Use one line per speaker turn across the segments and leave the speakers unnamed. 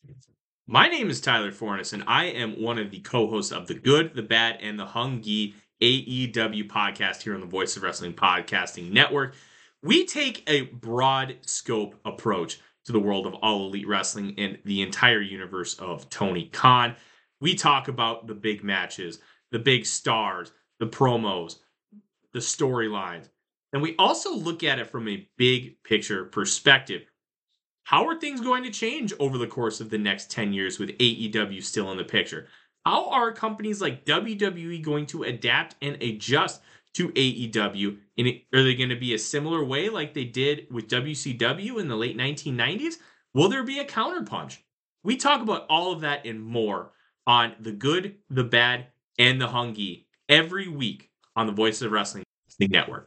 My name is Tyler Fornes, and I am one of the co-hosts of the Good, the Bad, and the Hungy AEW podcast here on the Voice of Wrestling Podcasting Network. We take a broad scope approach to the world of All Elite Wrestling and the entire universe of Tony Khan. We talk about the big matches, the big stars, the promos, the storylines, and we also look at it from a big picture perspective. How are things going to change over the course of the next 10 years with AEW still in the picture? How are companies like WWE going to adapt and adjust to AEW? Are they going to be a similar way like they did with WCW in the late 1990s? Will there be a counterpunch? We talk about all of that and more on The Good, The Bad, and The Hungy every week on the Voice of Wrestling Network.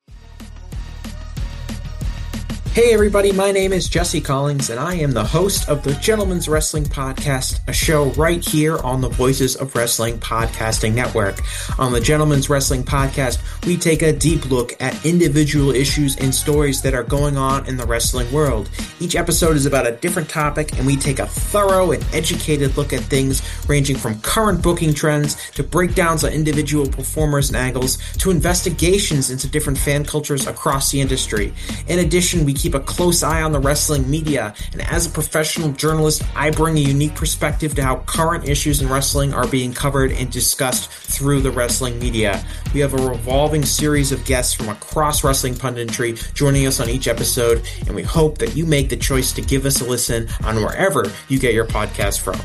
Hey everybody, my name is Jesse Collins, and I am the host of the Gentleman's Wrestling Podcast, a show right here on the Voices of Wrestling Podcasting Network. On the Gentleman's Wrestling Podcast, we take a deep look at individual issues and stories that are going on in the wrestling world. Each episode is about a different topic, and we take a thorough and educated look at things ranging from current booking trends to breakdowns on individual performers and angles to investigations into different fan cultures across the industry. In addition, we keep a close eye on the wrestling media, and as a professional journalist, I bring a unique perspective to how current issues in wrestling are being covered and discussed through the wrestling media. We have a revolving series of guests from across wrestling punditry joining us on each episode, and we hope that you make the choice to give us a listen on wherever you get your podcast from.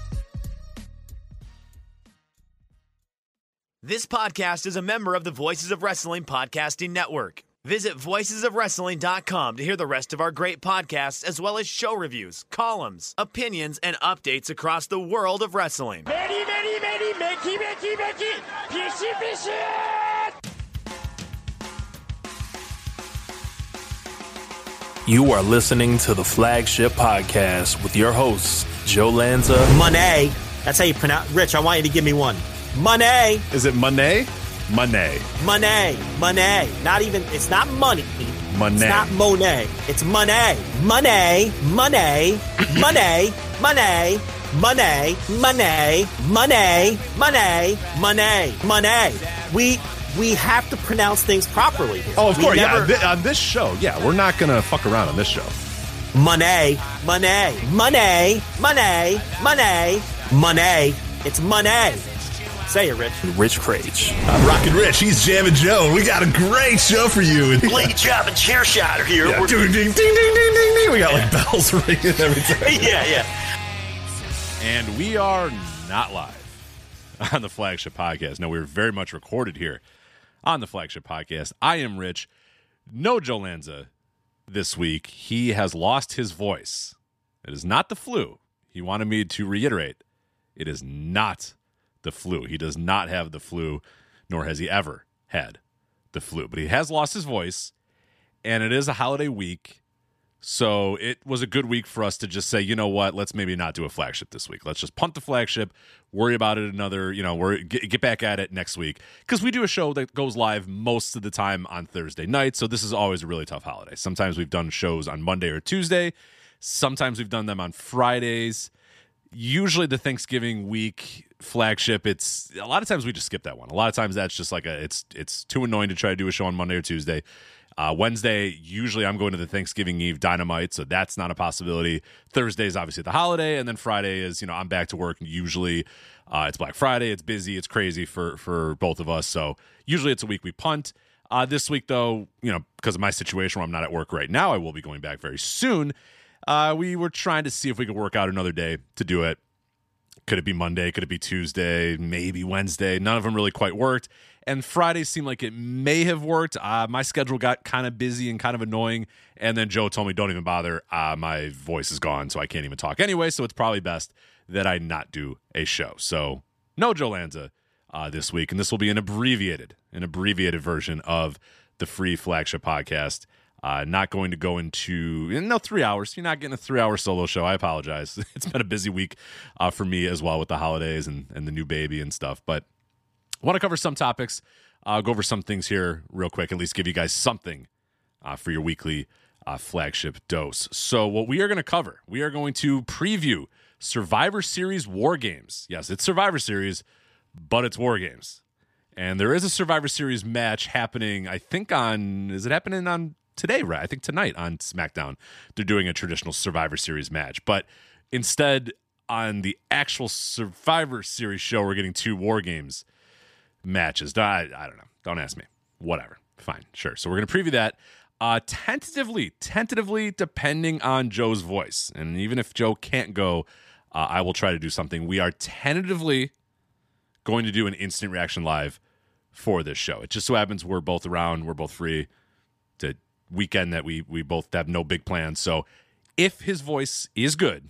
This podcast is a member of the Voices of Wrestling Podcasting Network. Visit voicesofwrestling.com to hear the rest of our great podcasts, as well as show reviews, columns, opinions, and updates across the world of wrestling.
You are listening to the Flagship Podcast with your hosts, Joe Lanza.
Money. That's how you pronounce. Rich, I want you to give me one. Money.
Is it Money? Money.
Money. Money. Not even, it's not money.
Money.
It's not Monet. It's money. Money. Money. Money. Money. Money. Money. Money. Money. Money. Money. We have to pronounce things properly here.
Oh, of course, yeah. On this show, yeah, we're not going to fuck around on this show.
Money. Money. Money. Money. Money. Money. It's money. Say it, Rich.
Rich Craich.
I'm Rockin' Rich. He's Jammin' Joe. We got a great show for you.
Lady Job and Chair Shot are here.
Yeah, ding, ding, ding, ding, ding, ding. We got like bells ringing every time.
Yeah.
And we are not live on the Flagship Podcast. No, we're very much recorded here on the Flagship Podcast. I am Rich. No Joe Lanza this week. He has lost his voice. It is not the flu. He wanted me to reiterate. It is not the flu. He does not have the flu, nor has he ever had the flu. But he has lost his voice, and it is a holiday week, so it was a good week for us to just say, you know what, let's maybe not do a flagship this week. Let's just punt the flagship, worry about it another, get back at it next week. Because we do a show that goes live most of the time on Thursday night, so this is always a really tough holiday. Sometimes we've done shows on Monday or Tuesday. Sometimes we've done them on Fridays. Usually the Thanksgiving week flagship, it's a lot of times we just skip that one. A lot of times that's just like it's too annoying to try to do a show on Monday or Tuesday. Wednesday, usually I'm going to the Thanksgiving Eve Dynamite, so that's not a possibility. Thursday is obviously the holiday, and then Friday is, I'm back to work. Usually it's Black Friday, it's busy, it's crazy for both of us, so usually it's a week we punt. This week, though, because of my situation where I'm not at work right now, I will be going back very soon. We were trying to see if we could work out another day to do it. Could it be Monday? Could it be Tuesday? Maybe Wednesday? None of them really quite worked. And Friday seemed like it may have worked. My schedule got kind of busy and kind of annoying. And then Joe told me, don't even bother. My voice is gone, so I can't even talk anyway. So it's probably best that I not do a show. So no Joe Lanza this week. And this will be an abbreviated version of the free flagship podcast. Not going to go into 3 hours. You're not getting a 3-hour solo show. I apologize. It's been a busy week for me as well with the holidays and the new baby and stuff. But I want to cover some topics, go over some things here real quick, at least give you guys something for your weekly flagship dose. So what we are going to cover, we are going to preview Survivor Series War Games. Yes, it's Survivor Series, but it's War Games. And there is a Survivor Series match happening, I think is it happening on today, right? I think tonight on SmackDown, they're doing a traditional Survivor Series match. But instead, on the actual Survivor Series show, we're getting 2 War Games matches. I don't know. Don't ask me. Whatever. Fine. Sure. So we're going to preview that. Tentatively, depending on Joe's voice. And even if Joe can't go, I will try to do something. We are tentatively going to do an instant reaction live for this show. It just so happens we're both around. We're both free. It's a weekend that we both have no big plans. So if his voice is good,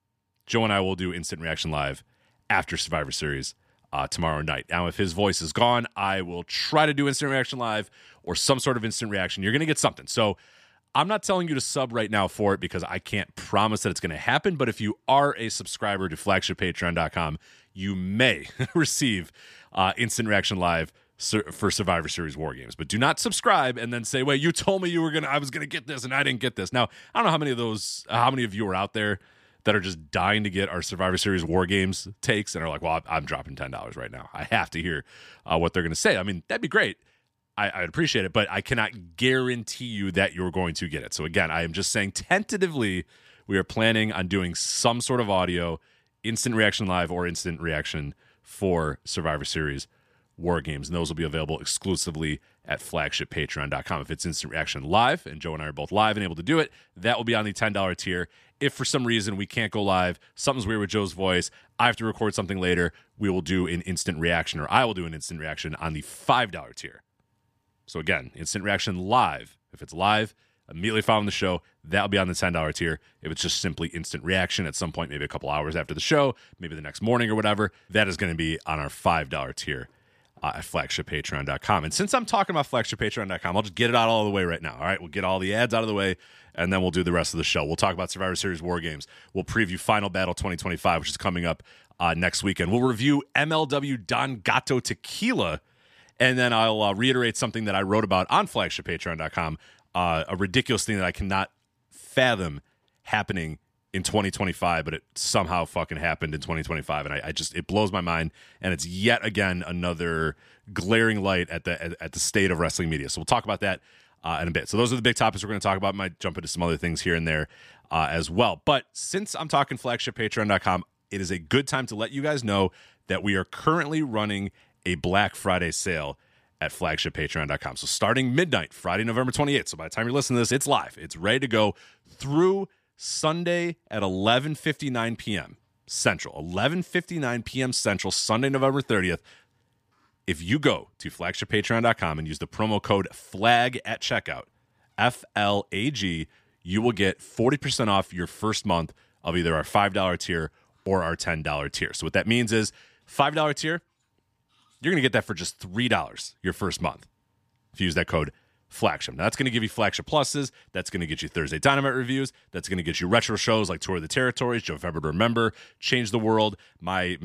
Joe and I will do instant reaction live after Survivor Series tomorrow night. Now, if his voice is gone, I will try to do instant reaction live or some sort of instant reaction. You're going to get something. So I'm not telling you to sub right now for it because I can't promise that it's going to happen. But if you are a subscriber to flagshippatreon.com, you may receive instant reaction live for Survivor Series War Games. But do not subscribe and then say, wait, you told me I was going to get this and I didn't get this. Now, I don't know how many of you are out there that are just dying to get our Survivor Series War Games takes and are like, well, I'm dropping $10 right now. I have to hear what they're going to say. I mean, that'd be great. I'd appreciate it, but I cannot guarantee you that you're going to get it. So again, I am just saying tentatively we are planning on doing some sort of audio, instant reaction live or instant reaction for Survivor Series War Games. And those will be available exclusively at flagshippatreon.com. If it's instant reaction live, and Joe and I are both live and able to do it, that will be on the $10 tier. If for some reason we can't go live, something's weird with Joe's voice, I have to record something later, we will do an instant reaction, or I will do an instant reaction on the $5 tier. So again, instant reaction live. If it's live, immediately following the show, that'll be on the $10 tier. If it's just simply instant reaction at some point, maybe a couple hours after the show, maybe the next morning or whatever, that is going to be on our $5 tier at flagshippatreon.com. And since I'm talking about flagshippatreon.com, I'll just get it out all the way right now. All right, we'll get all the ads out of the way, and then we'll do the rest of the show. We'll talk about Survivor Series War Games. We'll preview Final Battle 2025, which is coming up next weekend. We'll review MLW Don Gato Tequila, and then I'll reiterate something that I wrote about on flagshippatreon.com, a ridiculous thing that I cannot fathom happening in 2025, but it somehow fucking happened in 2025, and it blows my mind, and it's yet again another glaring light at the state of wrestling media. So we'll talk about that in a bit. So those are the big topics we're going to talk about. Might jump into some other things here and there as well. But since I'm talking flagshippatreon.com, it is a good time to let you guys know that we are currently running a Black Friday sale at flagshippatreon.com. So starting midnight, Friday, November 28th. So by the time you're listening to this, it's live. It's ready to go through Sunday at 11:59 p.m. Central. 11:59 p.m. Central, Sunday, November 30th. If you go to flagshippatreon.com and use the promo code FLAG at checkout, FLAG, you will get 40% off your first month of either our $5 tier or our $10 tier. So what that means is $5 tier, you're going to get that for just $3 your first month if you use that code Flagship. Now, that's going to give you Flagship Pluses. That's going to get you Thursday Dynamite reviews. That's going to get you retro shows like Tour of the Territories, Joe February to Remember, Change the World, my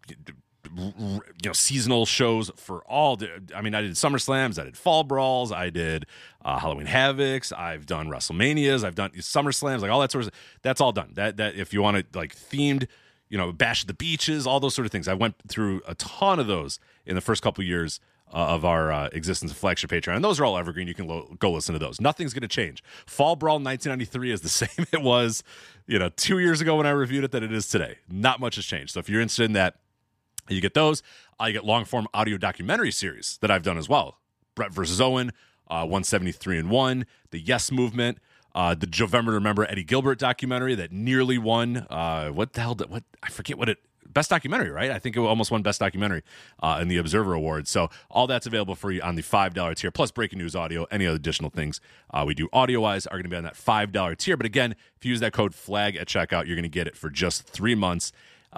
seasonal shows for all. I mean, I did SummerSlams, I did Fall Brawls, I did Halloween Havocs, I've done WrestleManias, I've done SummerSlams, like all that sort of. That's all done. That if you want to like themed, Bash at the Beaches, all those sort of things. I went through a ton of those in the first couple of years of our existence of Flagship Patreon. And those are all evergreen. You can go listen to those. Nothing's going to change. Fall Brawl 1993 is the same it was 2 years ago when I reviewed it that it is today. Not much has changed. So if you're interested in that, you get those. You get long-form audio documentary series that I've done as well. Brett versus Owen, 173-1, the Yes Movement, the Jovember to Remember Eddie Gilbert documentary that nearly won. What the hell? I forget what it. Best documentary, right? I think it almost won Best Documentary in the Observer Awards. So all that's available for you on the $5 tier, plus breaking news audio, any other additional things we do audio-wise are going to be on that $5 tier. But again, if you use that code FLAG at checkout, you're going to get it for just 3 months,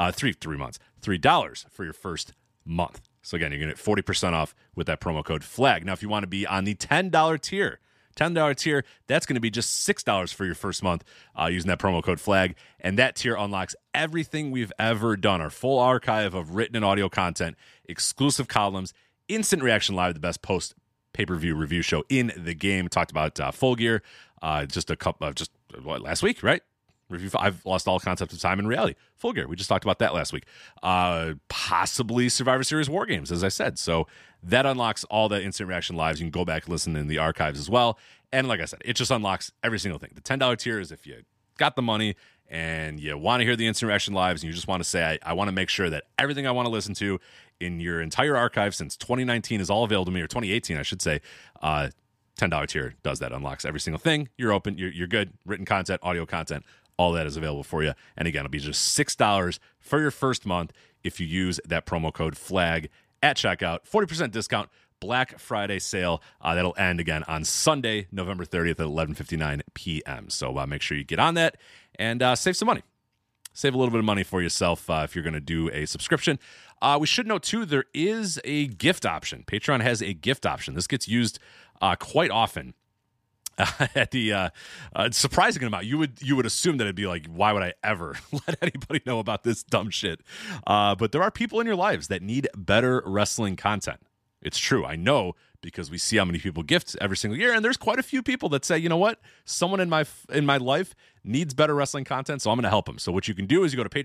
$3 for your first month. So again, you're going to get 40% off with that promo code FLAG. Now, if you want to be on the $10 tier, that's going to be just $6 for your first month using that promo code FLAG. And that tier unlocks everything we've ever done, our full archive of written and audio content, exclusive columns, instant reaction live, the best post pay-per-view review show in the game. Talked about Full Gear last week, right? I've lost all concept of time and reality. Full Gear. We just talked about that last week. Possibly Survivor Series War Games, as I said. So that unlocks all the instant reaction lives. You can go back and listen in the archives as well. And like I said, it just unlocks every single thing. The $10 tier is if you got the money and you want to hear the instant reaction lives and you just want to say, I want to make sure that everything I want to listen to in your entire archive since 2019 is all available to me, or 2018, I should say. $10 tier does that. Unlocks every single thing. You're open. You're good. Written content, audio content, all that is available for you. And again, it'll be just $6 for your first month if you use that promo code FLAG at checkout. 40% discount. Black Friday sale. That'll end again on Sunday, November 30th at 11:59 p.m. So make sure you get on that and save some money. Save a little bit of money for yourself if you're going to do a subscription. We should note, too, there is a gift option. Patreon has a gift option. This gets used quite often. At the surprising amount, you would assume that it'd be like, why would I ever let anybody know about this dumb shit? But there are people in your lives that need better wrestling content. It's true. I know, because we see how many people gift every single year, and there's quite a few people that say, you know what, someone in my life needs better wrestling content, so I'm going to help them. So what you can do is you go to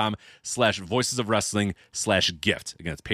patreon.com/voicesofwrestling/gift. Again, it's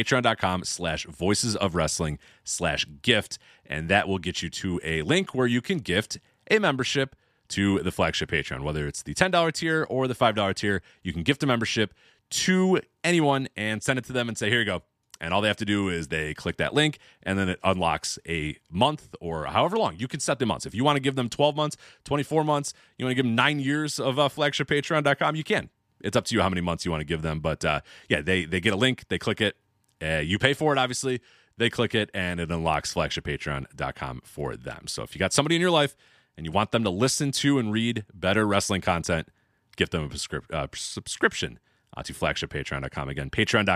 patreon.com/voicesofwrestling/gift, and that will get you to a link where you can gift a membership to the flagship Patreon, whether it's the $10 tier or the $5 tier. You can gift a membership to anyone and send it to them and say, here you go. And all they have to do is they click that link, and then it unlocks a month or however long. You can set the months. If you want to give them 12 months, 24 months, you want to give them 9 years of flagshippatreon.com, you can. It's up to you how many months you want to give them. But, they get a link. They click it. You pay for it, obviously. They click it, and it unlocks flagshippatreon.com for them. So if you got somebody in your life and you want them to listen to and read better wrestling content, give them a subscription to flagshippatreon.com. Again,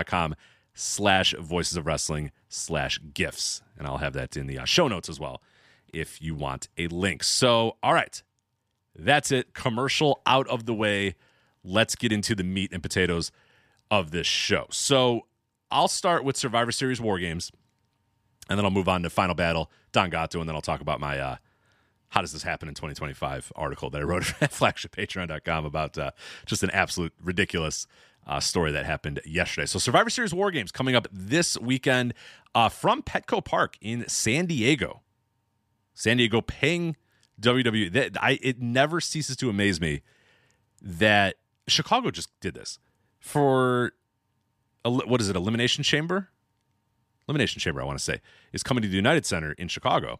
patreon.com/voicesofwrestling/gifts. And I'll have that in the show notes as well if you want a link. So, all right. That's it. Commercial out of the way. Let's get into the meat and potatoes of this show. So, I'll start with Survivor Series War Games, and then I'll move on to Final Battle, Don Gatto, and then I'll talk about my How Does This Happen in 2025 article that I wrote at flagshippatreon.com about just an absolute ridiculous story that happened yesterday. So Survivor Series War Games coming up this weekend from Petco Park in San Diego. San Diego paying WWE. It never ceases to amaze me that Chicago just did this for, what is it, Elimination Chamber? Elimination Chamber, I want to say, is coming to the United Center in Chicago.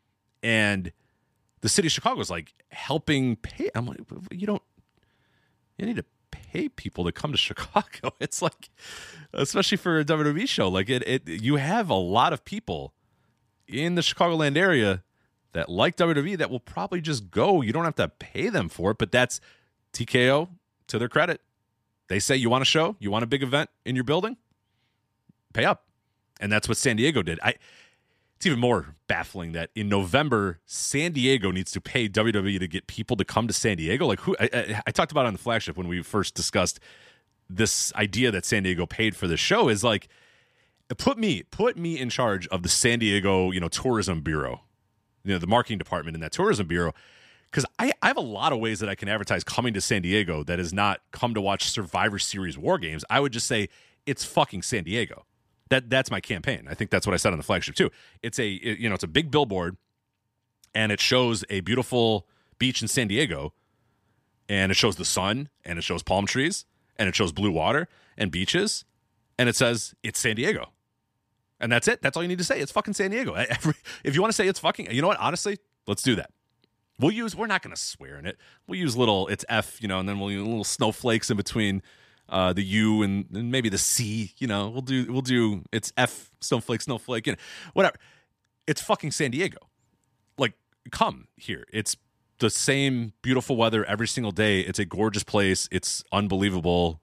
And the city of Chicago is like helping pay. I'm like, you need to pay people to come to Chicago. It's like, especially for a WWE show, like you have a lot of people in the Chicagoland area that like WWE that will probably just go. You don't have to pay them for it, but that's TKO, to their credit. They say, you want a show? You want a big event in your building? Pay up. And that's what San Diego did. It's even more baffling that in November, San Diego needs to pay WWE to get people to come to San Diego. Like, who? I talked about it on the flagship when we first discussed this idea that San Diego paid for the show. Is like, put me in charge of the San Diego, tourism bureau, the marketing department in that tourism bureau, because I have a lot of ways that I can advertise coming to San Diego that is not come to watch Survivor Series War Games. I would just say it's fucking San Diego. That's my campaign. I think that's what I said on the flagship too. It's it's a big billboard, and it shows a beautiful beach in San Diego, and it shows the sun, and it shows palm trees, and it shows blue water and beaches, and it says it's San Diego, and that's it. That's all you need to say. It's fucking San Diego. If you want to say it's fucking, you know what? Honestly, let's do that. We're not going to swear in it. We'll use it's F, and then we'll use little snowflakes in between the U and maybe the C, we'll do it's F, snowflake, whatever. It's fucking San Diego. Like, come here. It's the same beautiful weather every single day. It's a gorgeous place. It's unbelievable.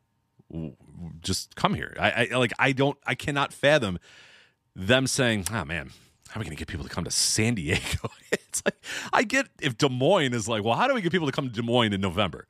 Just come here. I cannot fathom them saying, oh man, how are we going to get people to come to San Diego? It's like, I get if Des Moines is like, well, how do we get people to come to Des Moines in November?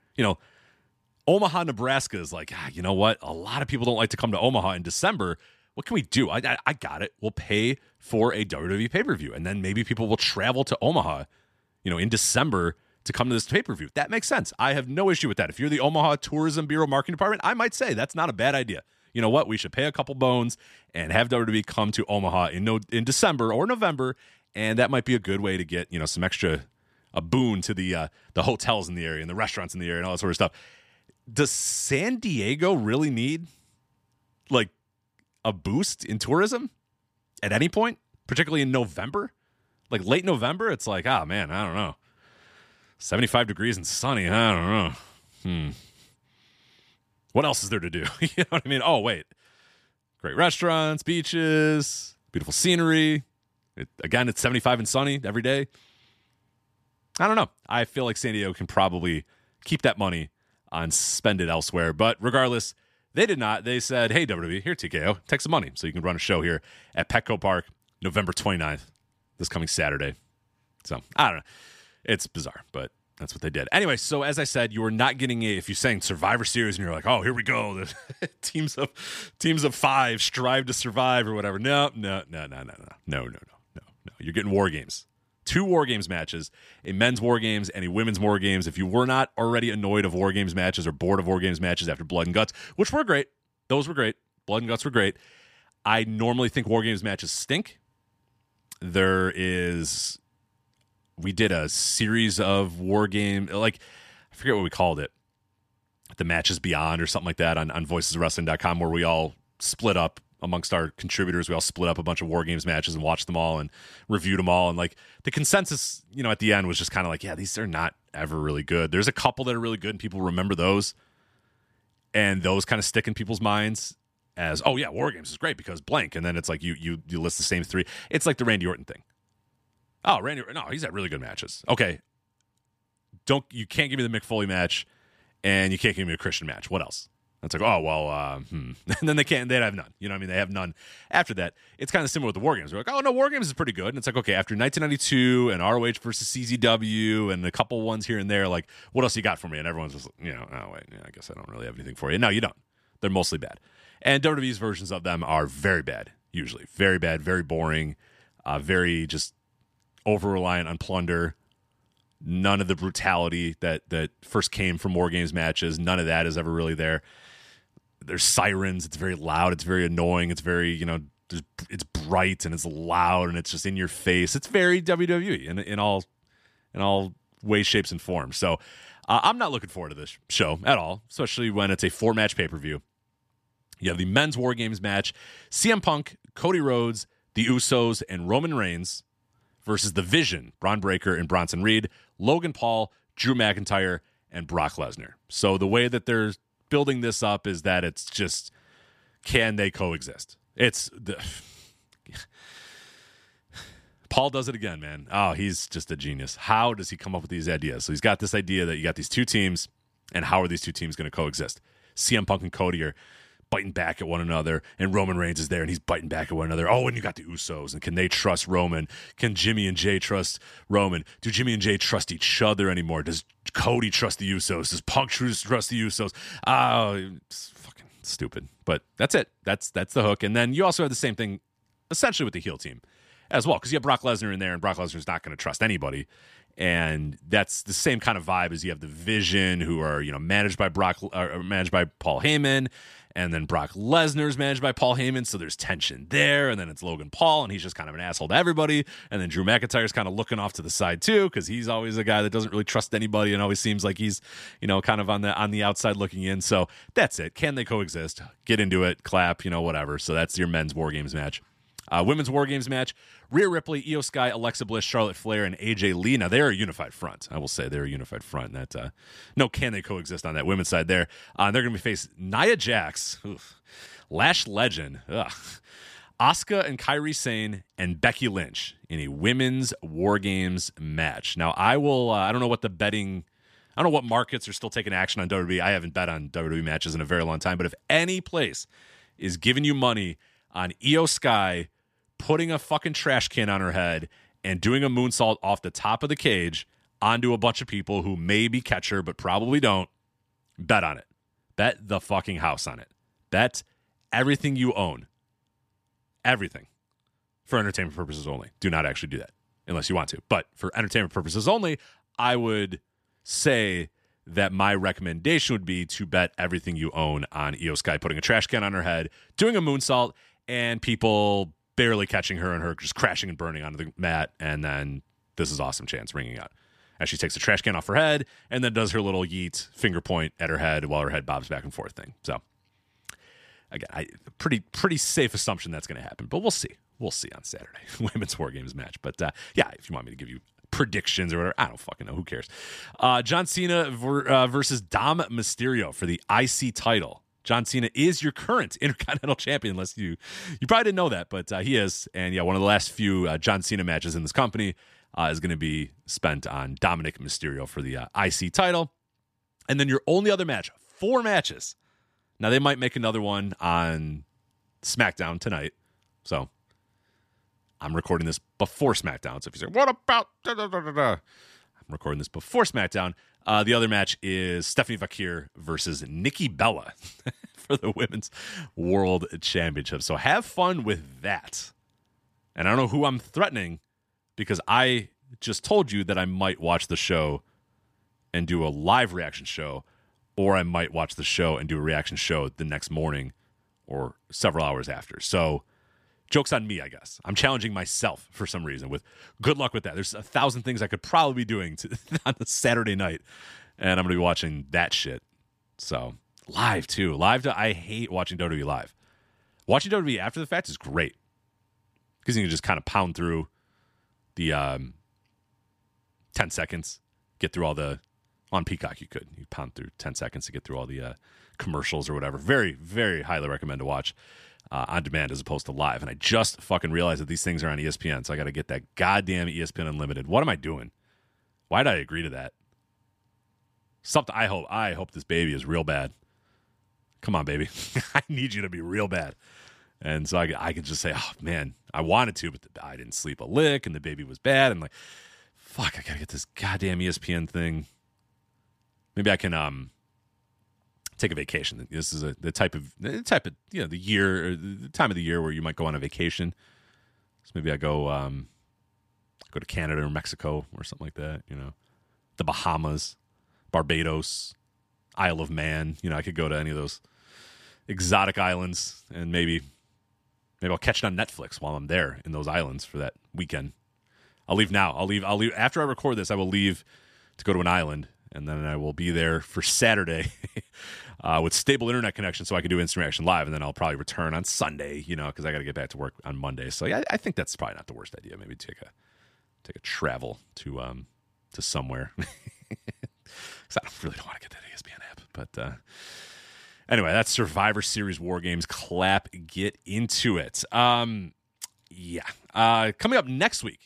Omaha, Nebraska is like, you know what? A lot of people don't like to come to Omaha in December. What can we do? I got it. We'll pay for a WWE pay-per-view, and then maybe people will travel to Omaha, in December to come to this pay-per-view. That makes sense. I have no issue with that. If you're the Omaha Tourism Bureau marketing department, I might say that's not a bad idea. You know what? We should pay a couple bones and have WWE come to Omaha in December or November, and that might be a good way to get, some extra a boon to the hotels in the area and the restaurants in the area and all that sort of stuff. Does San Diego really need like a boost in tourism at any point, particularly in November? Like late November, it's like, oh man, I don't know. 75 degrees and sunny, I don't know. What else is there to do? You know what I mean? Oh, wait. Great restaurants, beaches, beautiful scenery. Again, it's 75 and sunny every day. I don't know. I feel like San Diego can probably keep that money and spend it elsewhere. But regardless, they did not. They said, hey, WWE, here, TKO, take some money so you can run a show here at Petco Park, November 29th, this coming Saturday. So, I don't know. It's bizarre, but that's what they did. Anyway, so as I said, you are not getting if you're saying Survivor Series and you're like, oh, here we go. The teams of 5 strive to survive or whatever. No. You're getting War Games. 2 War Games matches, a men's War Games and a women's War Games. If you were not already annoyed of War Games matches or bored of War Games matches after Blood and Guts, which were great. Those were great. Blood and Guts were great. I normally think War Games matches stink. We did a series of War Game, like, I forget what we called it, the Matches Beyond or something like that on voicesofwrestling.com, where we all split up amongst our contributors. We all split up a bunch of War Games matches and watched them all and reviewed them all. And like the consensus, at the end was just kind of like, yeah, these are not ever really good. There's a couple that are really good and people remember those. And those kind of stick in people's minds as, oh yeah, War Games is great because blank. And then it's like you list the same 3. It's like the Randy Orton thing. Oh, no, he's had really good matches. Okay. You can't give me the Mick Foley match and you can't give me a Christian match. What else? It's like, oh, well, And then they have none. You know what I mean? They have none after that. It's kind of similar with the War Games. They're like, oh, no, War Games is pretty good. And it's like, okay, after 1992 and ROH versus CZW and a couple ones here and there, like, what else you got for me? And everyone's just, oh, wait, I guess I don't really have anything for you. No, you don't. They're mostly bad. And WWE's versions of them are very bad, usually. Very bad, very boring, very just over-reliant on plunder. None of the brutality that first came from War Games matches, none of that is ever really there. There's sirens. It's very loud. It's very annoying. It's very, it's bright and it's loud and it's just in your face. It's very WWE in all ways, shapes, and forms. So I'm not looking forward to this show at all, especially when it's a 4-match pay-per-view. You have the men's War Games match, CM Punk, Cody Rhodes, the Usos, and Roman Reigns versus The Vision, Braun Breaker and Bronson Reed, Logan Paul, Drew McIntyre, and Brock Lesnar. So the way that they're building this up is that it's just, can they coexist? Paul does it again, man. Oh, he's just a genius. How does he come up with these ideas? So he's got this idea that you got these 2 teams, and how are these 2 teams going to coexist? CM Punk and Cody are biting back at one another, and Roman Reigns is there and he's biting back at one another. Oh, and you got the Usos, and can they trust Roman? Can Jimmy and Jay trust Roman? Do Jimmy and Jay trust each other anymore? Does Cody trust the Usos? Does Punk trust the Usos? Oh, it's fucking stupid. But that's it. That's the hook. And then you also have the same thing essentially with the heel team as well, because you have Brock Lesnar in there, and Brock Lesnar's not going to trust anybody. And that's the same kind of vibe as you have the Vision, who are managed by Paul Heyman, and then Brock Lesnar's managed by Paul Heyman, so there's tension there. And then it's Logan Paul, and he's just kind of an asshole to everybody. And then Drew McIntyre's kind of looking off to the side too, because he's always a guy that doesn't really trust anybody and always seems like he's kind of on the outside looking in. So that's it. Can they coexist? Get into it, clap, whatever. So that's your men's War Games match. Women's War Games match, Rhea Ripley, Io Sky, Alexa Bliss, Charlotte Flair, and AJ Lee. Now, they're a unified front. I will say they're a unified front. That can they coexist on that women's side there? They're going to be facing Nia Jax, Lash Legend, Asuka and Kairi Sane, and Becky Lynch in a women's War Games match. Now, I don't know what what markets are still taking action on WWE. I haven't bet on WWE matches in a very long time, but if any place is giving you money on Io Sky putting a fucking trash can on her head and doing a moonsault off the top of the cage onto a bunch of people who maybe catch her but probably don't, bet on it. Bet the fucking house on it. Bet everything you own. Everything. For entertainment purposes only. Do not actually do that unless you want to. But for entertainment purposes only, I would say that my recommendation would be to bet everything you own on Io Sky putting a trash can on her head, doing a moonsault, and people barely catching her and her just crashing and burning onto the mat, and then This Is Awesome chants ringing out as she takes the trash can off her head and then does her little yeet finger point at her head while her head bobs back and forth thing. So again, pretty safe assumption that's going to happen, but we'll see. We'll see on Saturday, Women's War Games match. But yeah, if you want me to give you predictions or whatever, I don't fucking know. Who cares? John Cena versus Dom Mysterio for the IC title. John Cena is your current Intercontinental Champion, unless you probably didn't know that, but he is. And yeah, one of the last few John Cena matches in this company is going to be spent on Dominic Mysterio for the IC title. And then your only other match, 4 matches. Now, they might make another one on SmackDown tonight. So I'm recording this before SmackDown. So if you say, what about... I'm recording this before SmackDown. The other match is Stephanie Vakir versus Nikki Bella for the Women's World Championship. So have fun with that. And I don't know who I'm threatening, because I just told you that I might watch the show and do a live reaction show, or I might watch the show and do a reaction show the next morning or several hours after. So joke's on me, I guess. I'm challenging myself for some reason. With good luck with that. There's 1,000 things I could probably be doing on a Saturday night, and I'm going to be watching that shit. So live too. I hate watching WWE live. Watching WWE after the fact is great, because you can just kind of pound through the 10 seconds, get through all the... On Peacock, you pound through 10 seconds to get through all the commercials or whatever. Very, very highly recommend to watch on demand as opposed to live. And I just fucking realized that these things are on ESPN, so I got to get that goddamn ESPN Unlimited. What am I doing? Why did I agree to that? Something. I hope this baby is real bad. Come on, baby. I need you to be real bad. And so I could just say, oh, man, I wanted to, but I didn't sleep a lick, and the baby was bad. And like, fuck, I got to get this goddamn ESPN thing. Maybe I can take a vacation. This is the type of the year, or the time of the year where you might go on a vacation. So maybe I go to Canada or Mexico or something like that. The Bahamas, Barbados, Isle of Man. I could go to any of those exotic islands, and maybe I'll catch it on Netflix while I'm there in those islands for that weekend. I'll leave now. I'll leave after I record this. I will leave to go to an island. And then I will be there for Saturday with stable internet connection, so I can do Instant Reaction Live. And then I'll probably return on Sunday, because I got to get back to work on Monday. So yeah, I think that's probably not the worst idea. Maybe take a travel to somewhere. Because I really don't want to get that ESPN app. But anyway, that's Survivor Series War Games. Clap, get into it. Coming up next week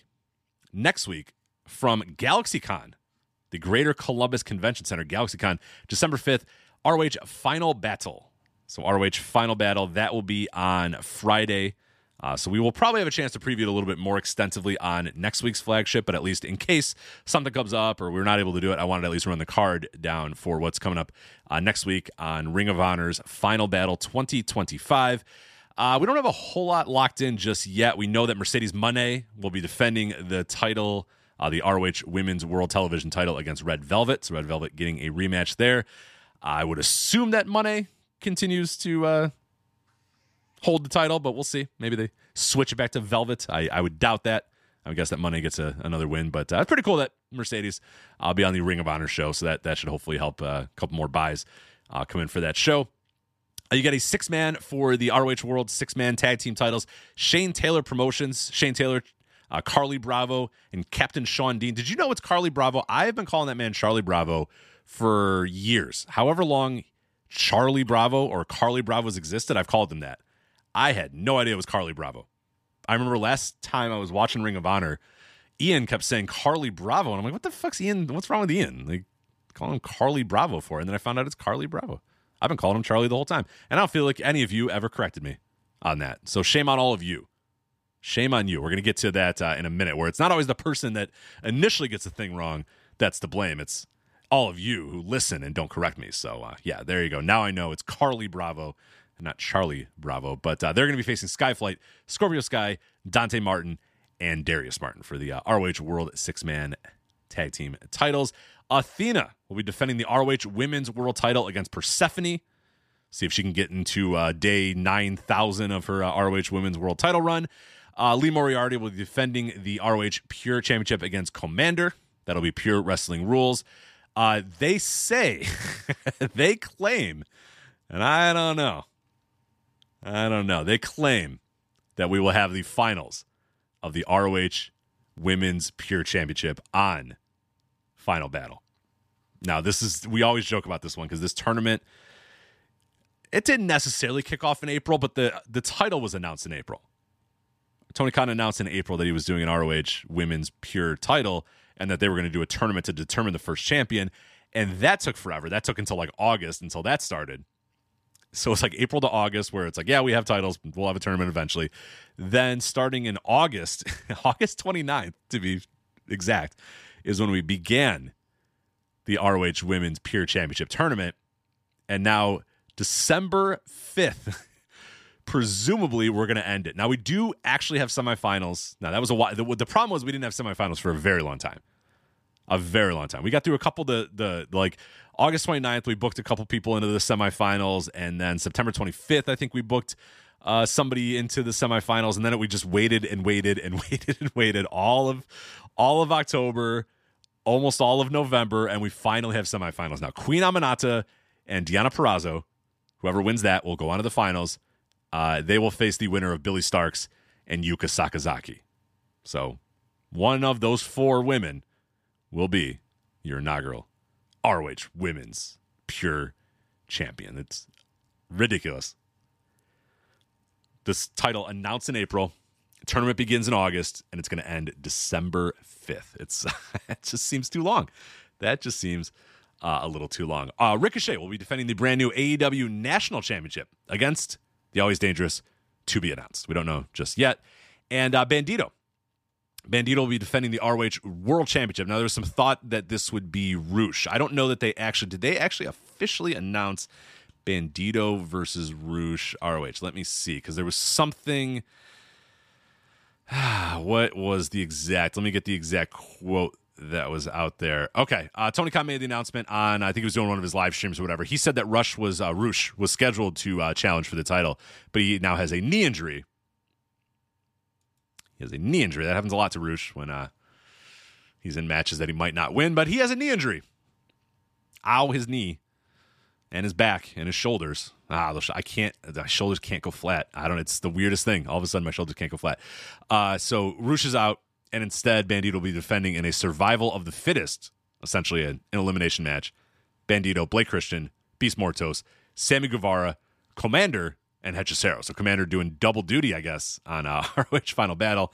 from GalaxyCon, the Greater Columbus Convention Center, GalaxyCon, December 5th, ROH Final Battle. So ROH Final Battle, that will be on Friday. So we will probably have a chance to preview it a little bit more extensively on next week's flagship, but at least in case something comes up or we're not able to do it, I wanted to at least run the card down for what's coming up next week on Ring of Honor's Final Battle 2025. We don't have a whole lot locked in just yet. We know that Mercedes Moné will be defending the title, the ROH Women's World Television title, against Red Velvet. So Red Velvet getting a rematch there. I would assume that Moné continues to hold the title, but we'll see. Maybe they switch it back to Velvet. I would doubt that. I would guess that Moné gets another win, but it's pretty cool that Mercedes will be on the Ring of Honor show, so that should hopefully help a couple more buys come in for that show. You got a 6-man for the ROH World 6-man tag team titles. Shane Taylor Promotions. Shane Taylor, Carly Bravo, and Captain Sean Dean. Did you know it's Carly Bravo? I have been calling that man Charlie Bravo for years. However long Charlie Bravo or Carly Bravo's existed, I've called them that. I had no idea it was Carly Bravo. I remember last time I was watching Ring of Honor, Ian kept saying Carly Bravo, and I'm like, what the fuck's Ian? What's wrong with Ian? Like, calling him Carly Bravo for it, and then I found out it's Carly Bravo. I've been calling him Charlie the whole time, and I don't feel like any of you ever corrected me on that. So shame on all of you. Shame on you. We're going to get to that in a minute, where it's not always the person that initially gets the thing wrong that's to blame. It's all of you who listen and don't correct me. So, yeah, there you go. Now I know it's Carly Bravo and not Charlie Bravo. But they're going to be facing Skyflight, Scorpio Sky, Dante Martin, and Darius Martin for the ROH World 6-man tag team titles. Athena will be defending the ROH Women's World title against Persephone. See if she can get into day 9,000 of her ROH Women's World title run. Lee Moriarty will be defending the ROH Pure Championship against Commander. That'll be Pure Wrestling Rules. They say, they claim, and I don't know. They claim that we will have the finals of the ROH Women's Pure Championship on Final Battle. Now, we always joke about this one because this tournament, it didn't necessarily kick off in April, but the title was announced in April. Tony Khan announced in April that he was doing an ROH Women's Pure title and that they were going to do a tournament to determine the first champion. And that took forever. That took until like August until that started. So it's like April to August where it's like, yeah, we have titles. We'll have a tournament eventually. Then starting in August, August 29th to be exact, is when we began the ROH Women's Pure Championship tournament. And now December 5th, presumably we're going to end it. Now we do actually have semifinals. Now that was a while. The problem was we didn't have semifinals for a very long time. A very long time. We got through a couple like August 29th, we booked a couple people into the semifinals, and then September 25th, I think we booked somebody into the semifinals, and then we just waited and waited and waited and waited all of October, almost all of November, and we finally have semifinals now. Queen Aminata and Deonna Purrazzo, whoever wins that, will go on to the finals. They will face the winner of Billy Starks and Yuka Sakazaki. So one of those four women will be your inaugural ROH Women's Pure Champion. It's ridiculous. This title announced in April. Tournament begins in August, and it's going to end December 5th. It just seems too long. That just seems a little too long. Ricochet will be defending the brand new AEW National Championship against the Always Dangerous, to be announced. We don't know just yet. And Bandito will be defending the ROH World Championship. Now, there was some thought that this would be Rush. I don't know that did they actually officially announce Bandito versus Rush ROH? Let me see, because there was something. What was the exact? Let me get the exact quote that was out there. Okay, Tony Khan made the announcement on, I think he was doing one of his live streams or whatever. He said that Rush was scheduled to challenge for the title, but he now has a knee injury. He has a knee injury. That happens a lot to Rush when he's in matches that he might not win, but he has a knee injury. Ow, his knee and his back and his shoulders. The shoulders can't go flat. It's the weirdest thing. All of a sudden, my shoulders can't go flat. So Rush is out, and instead, Bandito will be defending in a survival of the fittest, essentially an elimination match. Bandito, Blake Christian, Beast Mortos, Sammy Guevara, Commander, and Hechicero. So Commander doing double duty, I guess, on ROH Final Battle.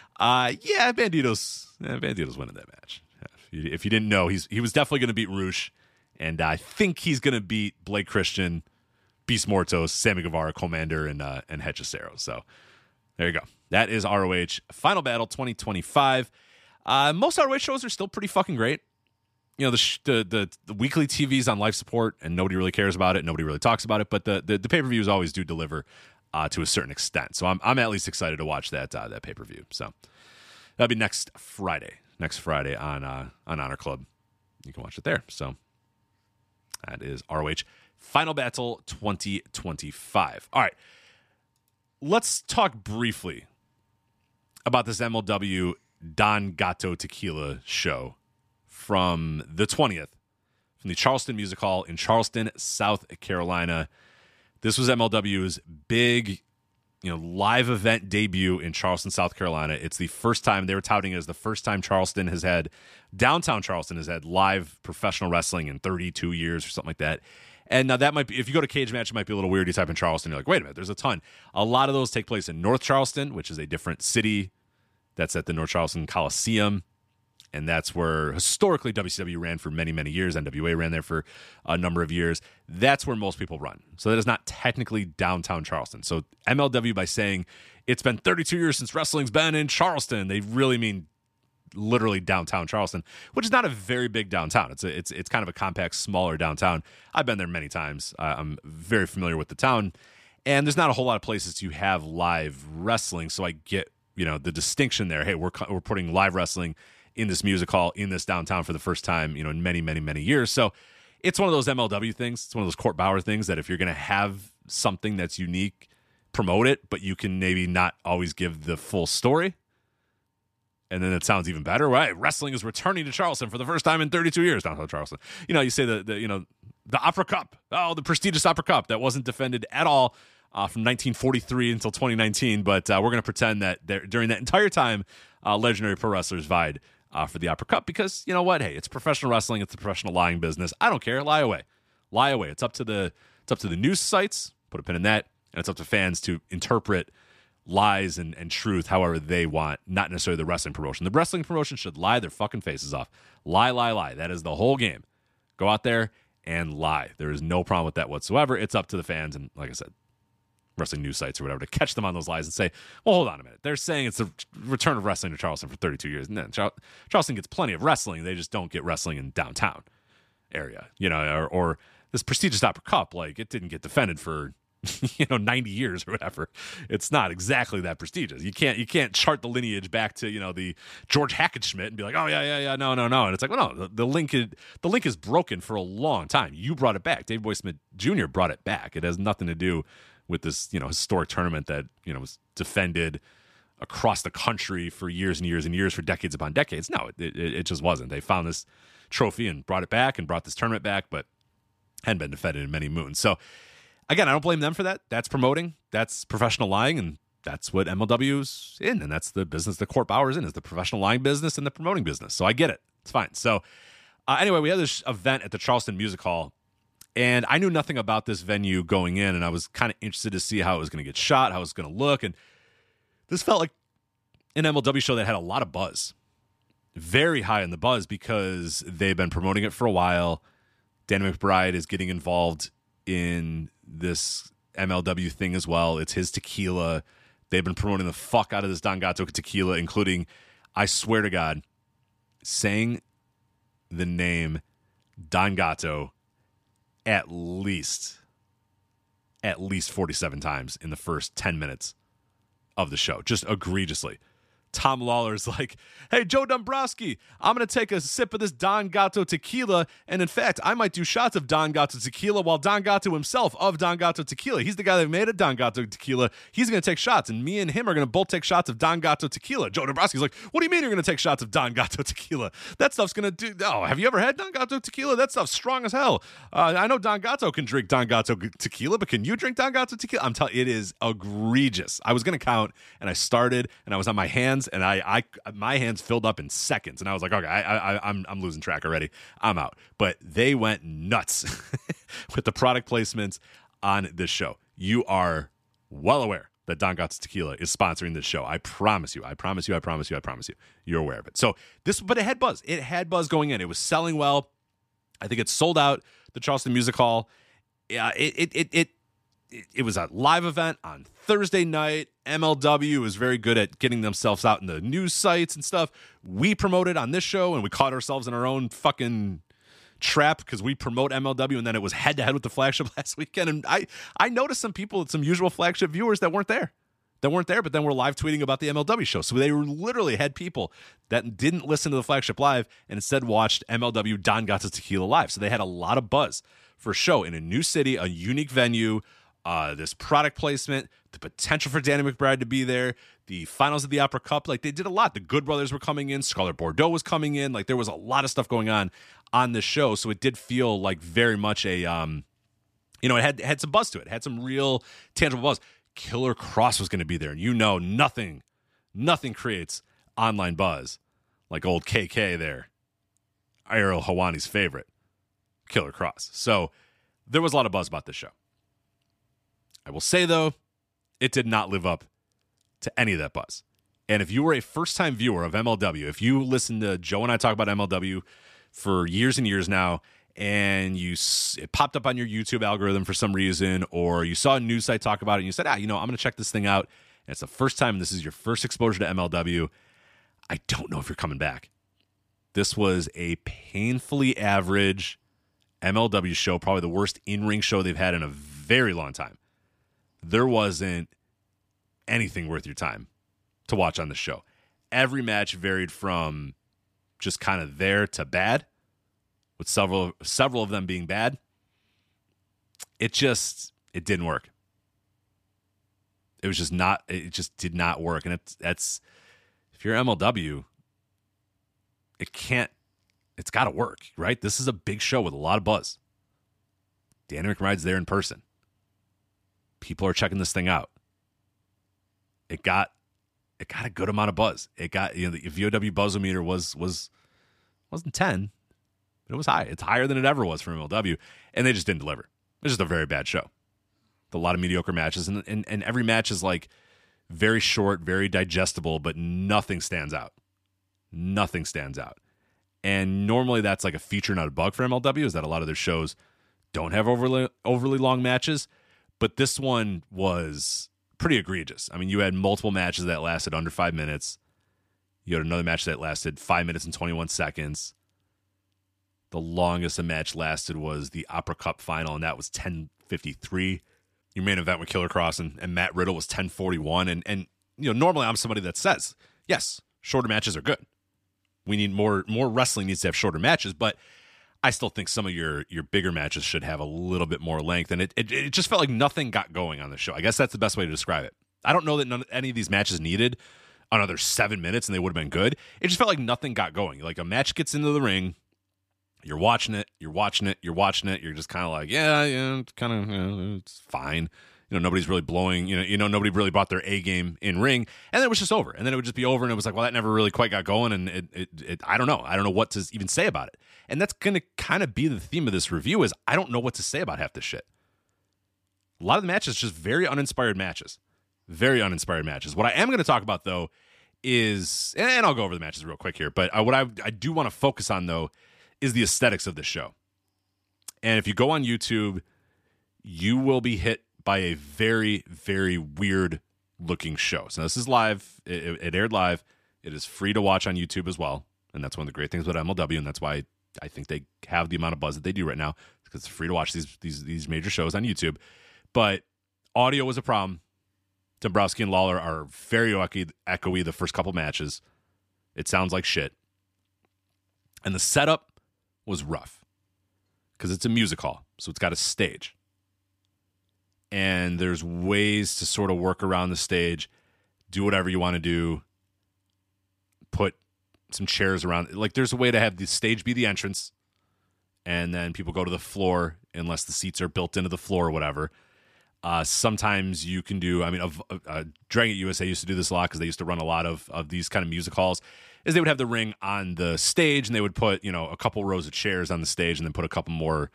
Bandito's winning that match. If you didn't know, he was definitely going to beat Rush, and I think he's going to beat Blake Christian, Beast Mortos, Sammy Guevara, Commander, and Hechicero. So there you go. That is ROH Final Battle 2025. Most ROH shows are still pretty fucking great. You know, the weekly TV's on life support, and nobody really cares about it. Nobody really talks about it. But the pay-per-views always do deliver to a certain extent. So I'm at least excited to watch that pay-per-view. So that'll be next Friday. Next Friday on Honor Club. You can watch it there. So that is ROH Final Battle 2025. All right. Let's talk briefly about this MLW Don Gato Tequila show from the 20th, from the Charleston Music Hall in Charleston, South Carolina. This was MLW's big, live event debut in Charleston, South Carolina. It's the first time, they were touting it as the first time downtown Charleston has had live professional wrestling in 32 years or something like that. And now that might be, if you go to Cage Match, it might be a little weird. You type in Charleston, you're like, wait a minute, there's a ton. A lot of those take place in North Charleston, which is a different city. That's at the North Charleston Coliseum. And that's where historically WCW ran for many, many years. NWA ran there for a number of years. That's where most people run. So that is not technically downtown Charleston. So MLW, by saying it's been 32 years since wrestling's been in Charleston, they really mean literally downtown Charleston, which is not a very big downtown. It's kind of a compact, smaller downtown. I've been there many times. I'm very familiar with the town. And there's not a whole lot of places to have live wrestling. So I get, the distinction there. Hey, we're putting live wrestling in this music hall, in this downtown for the first time, in many, many, many years. So it's one of those MLW things. It's one of those Court Bauer things that if you're going to have something that's unique, promote it, but you can maybe not always give the full story. And then it sounds even better. Right? Wrestling is returning to Charleston for the first time in 32 years. Downtown Charleston. You say the Opera Cup. Oh, the prestigious Opera Cup that wasn't defended at all from 1943 until 2019. But we're going to pretend that during that entire time, legendary pro wrestlers vied for the Opera Cup because you know what? Hey, it's professional wrestling. It's a professional lying business. I don't care. Lie away. It's up to the news sites. Put a pin in that, and it's up to fans to interpret lies and truth however they want, not necessarily the wrestling promotion. The wrestling promotion should lie their fucking faces off. Lie. That is the whole game. Go out there and lie. There is no problem with that whatsoever. It's up to the fans and, like I said, wrestling news sites or whatever to catch them on those lies and say, well, hold on a minute. They're saying it's the return of wrestling to Charleston for 32 years. And then Charleston gets plenty of wrestling. They just don't get wrestling in downtown area, or this prestigious Opera Cup. Like, it didn't get defended for 90 years or whatever. It's not exactly that prestigious. You can't chart the lineage back to the George Hackenschmidt and be like, oh yeah, no. And it's like, well, no, the link is broken for a long time. You brought it back. Dave Boy Smith Jr. brought it back. It has nothing to do with this historic tournament that was defended across the country for years and years and years, for decades upon decades. No, it just wasn't. They found this trophy and brought it back and brought this tournament back, but hadn't been defended in many moons. So again, I don't blame them for that. That's promoting. That's professional lying, and that's what MLW's in, and that's the business that Court Bauer's in, is the professional lying business and the promoting business. So I get it. It's fine. So anyway, we had this event at the Charleston Music Hall, and I knew nothing about this venue going in, and I was kind of interested to see how it was going to get shot, how it was going to look, and this felt like an MLW show that had a lot of buzz. Very high in the buzz because they've been promoting it for a while. Danny McBride is getting involved in this MLW thing as well. It's his tequila. They've been promoting the fuck out of this Don Gato tequila, including, I swear to God, saying the name Don Gato at least 47 times in the first 10 minutes of the show, just egregiously. Tom Lawler's like, hey, Joe Dombrowski, I'm going to take a sip of this Don Gato tequila, and in fact, I might do shots of Don Gato tequila while Don Gato himself of Don Gato tequila. He's the guy that made it, Don Gato tequila. He's going to take shots, and me and him are going to both take shots of Don Gato tequila. Joe Dombrowski's like, what do you mean you're going to take shots of Don Gato tequila? That stuff's going to do, have you ever had Don Gato tequila? That stuff's strong as hell. I know Don Gato can drink Don Gato tequila, but can you drink Don Gato tequila? I'm telling you, it is egregious. I was going to count, and I started, and I was on my hands, and my hands filled up in seconds, and I was like, okay, I'm losing track already. I'm out. But they went nuts with the product placements on this show. You are well aware that Don Gato Tequila is sponsoring this show. I promise you. You're aware of it. So but it had buzz. It had buzz going in. It was selling well. I think it sold out the Charleston Music Hall. Yeah, it was a live event on Thursday night. MLW was very good at getting themselves out in the news sites and stuff. We promoted on this show, and we caught ourselves in our own fucking trap because we promote MLW, and then it was head-to-head with the Flagship last weekend. And I noticed some people, some usual Flagship viewers that weren't there, but then were live tweeting about the MLW show. So they literally had people that didn't listen to the Flagship live and instead watched MLW Don Gato Tequila live. So they had a lot of buzz for a show in a new city, a unique venue, this product placement, the potential for Danny McBride to be there, the finals of the Opera Cup. Like, they did a lot. The Good Brothers were coming in. Scarlett Bordeaux was coming in. Like, there was a lot of stuff going on this show. So it did feel like very much a, it had some buzz to it. It had some real tangible buzz. Killer Kross was going to be there. And nothing creates online buzz like old KK there. Ariel Helwani's favorite, Killer Kross. So there was a lot of buzz about this show. I will say, though, it did not live up to any of that buzz. And if you were a first-time viewer of MLW, if you listen to Joe and I talk about MLW for years and years now, and it popped up on your YouTube algorithm for some reason, or you saw a news site talk about it, and you said, I'm going to check this thing out, and it's the first time, this is your first exposure to MLW, I don't know if you're coming back. This was a painfully average MLW show, probably the worst in-ring show they've had in a very long time. There wasn't anything worth your time to watch on the show. Every match varied from just kind of there to bad, with several of them being bad. It didn't work. It just did not work. And that's if you're MLW, it's got to work, right? This is a big show with a lot of buzz. Danny McBride's there in person. People are checking this thing out. It got a good amount of buzz. It got, the VOW buzzometer wasn't 10, but it was high. It's higher than it ever was from MLW, and they just didn't deliver. It's just a very bad show. A lot of mediocre matches, and every match is like very short, very digestible, but nothing stands out. Nothing stands out. And normally that's like a feature, not a bug for MLW, is that a lot of their shows don't have overly long matches, but this one was pretty egregious. I mean, you had multiple matches that lasted under 5 minutes. You had another match that lasted 5 minutes and 21 seconds. The longest a match lasted was the Opera Cup final, and that was 10:53. Your main event with Killer Cross and Matt Riddle was 10:41. And normally I'm somebody that says, yes, shorter matches are good. We need more wrestling needs to have shorter matches, but I still think some of your bigger matches should have a little bit more length. And it just felt like nothing got going on the show. I guess that's the best way to describe it. I don't know that any of these matches needed another 7 minutes and they would have been good. It just felt like nothing got going. Like a match gets into the ring, you're watching it. You're just kind of like, yeah, it's kind of, it's fine. Nobody's really blowing, nobody really brought their A game in ring. And then it was just over. And then it would just be over. And it was like, well, that never really quite got going. And I don't know. I don't know what to even say about it. And that's going to kind of be the theme of this review is I don't know what to say about half this shit. A lot of the matches, just very uninspired matches. Very uninspired matches. What I am going to talk about, though, is, and I'll go over the matches real quick here, but what I do want to focus on, though, is the aesthetics of this show. And if you go on YouTube, you will be hit by a very, very weird looking show. So this is live. It aired live. It is free to watch on YouTube as well. And that's one of the great things about MLW. And that's why I think they have the amount of buzz that they do right now, because it's free to watch these major shows on YouTube. But audio was a problem. Dombrowski and Lawler are very echoey the first couple matches. It sounds like shit. And the setup was rough because it's a music hall, so it's got a stage. And there's ways to sort of work around the stage, do whatever you want to do, put some chairs around. Like, there's a way to have the stage be the entrance, and then people go to the floor unless the seats are built into the floor or whatever. Sometimes you can do, Dragon Gate USA used to do this a lot because they used to run a lot of these kind of music halls, is they would have the ring on the stage and they would put, a couple rows of chairs on the stage and then put a couple more,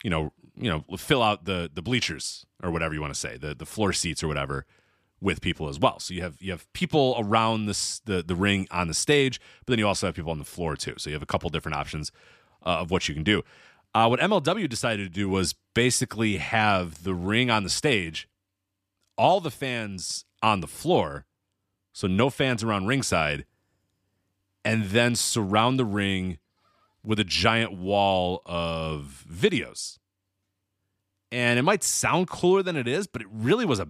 fill out the bleachers or whatever you want to say, the floor seats or whatever with people as well. So you have people around the ring on the stage, but then you also have people on the floor too. So you have a couple different options of what you can do. What MLW decided to do was basically have the ring on the stage, all the fans on the floor, so no fans around ringside, and then surround the ring with a giant wall of videos. And it might sound cooler than it is, but it really was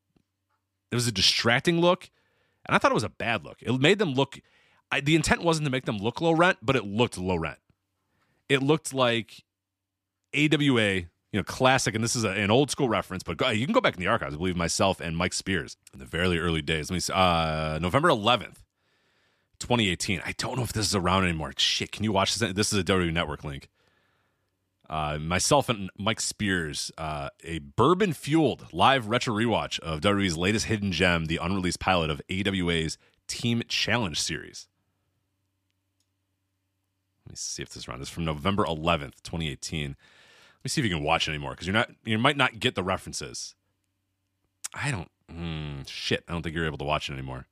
a distracting look, and I thought it was a bad look. It made them look, the intent wasn't to make them look low rent, but it looked low rent. It looked like AWA, classic, and this is an old school reference, but you can go back in the archives. I believe myself and Mike Spears in the very early days. Let me see, November 11th, 2018. I don't know if this is around anymore. Shit, can you watch this? This is a WWE Network link. Myself and Mike Spears, a bourbon-fueled live retro rewatch of WWE's latest hidden gem, the unreleased pilot of AWA's Team Challenge series. Let me see if this is around. This is from November 11th, 2018. Let me see if you can watch it anymore, because you might not get the references. I don't think you're able to watch it anymore.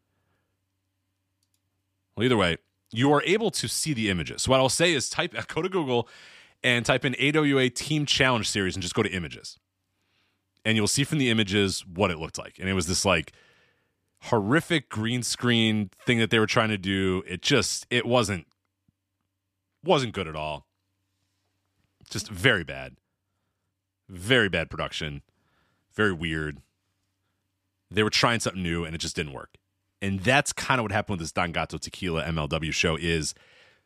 Well, either way, you are able to see the images. So what I'll say is go to Google and type in AWA Team Challenge Series and just go to images. And you'll see from the images what it looked like. And it was this like horrific green screen thing that they were trying to do. It wasn't good at all. Just very bad. Very bad production. Very weird. They were trying something new and it just didn't work. And that's kind of what happened with this Don Gato Tequila MLW show is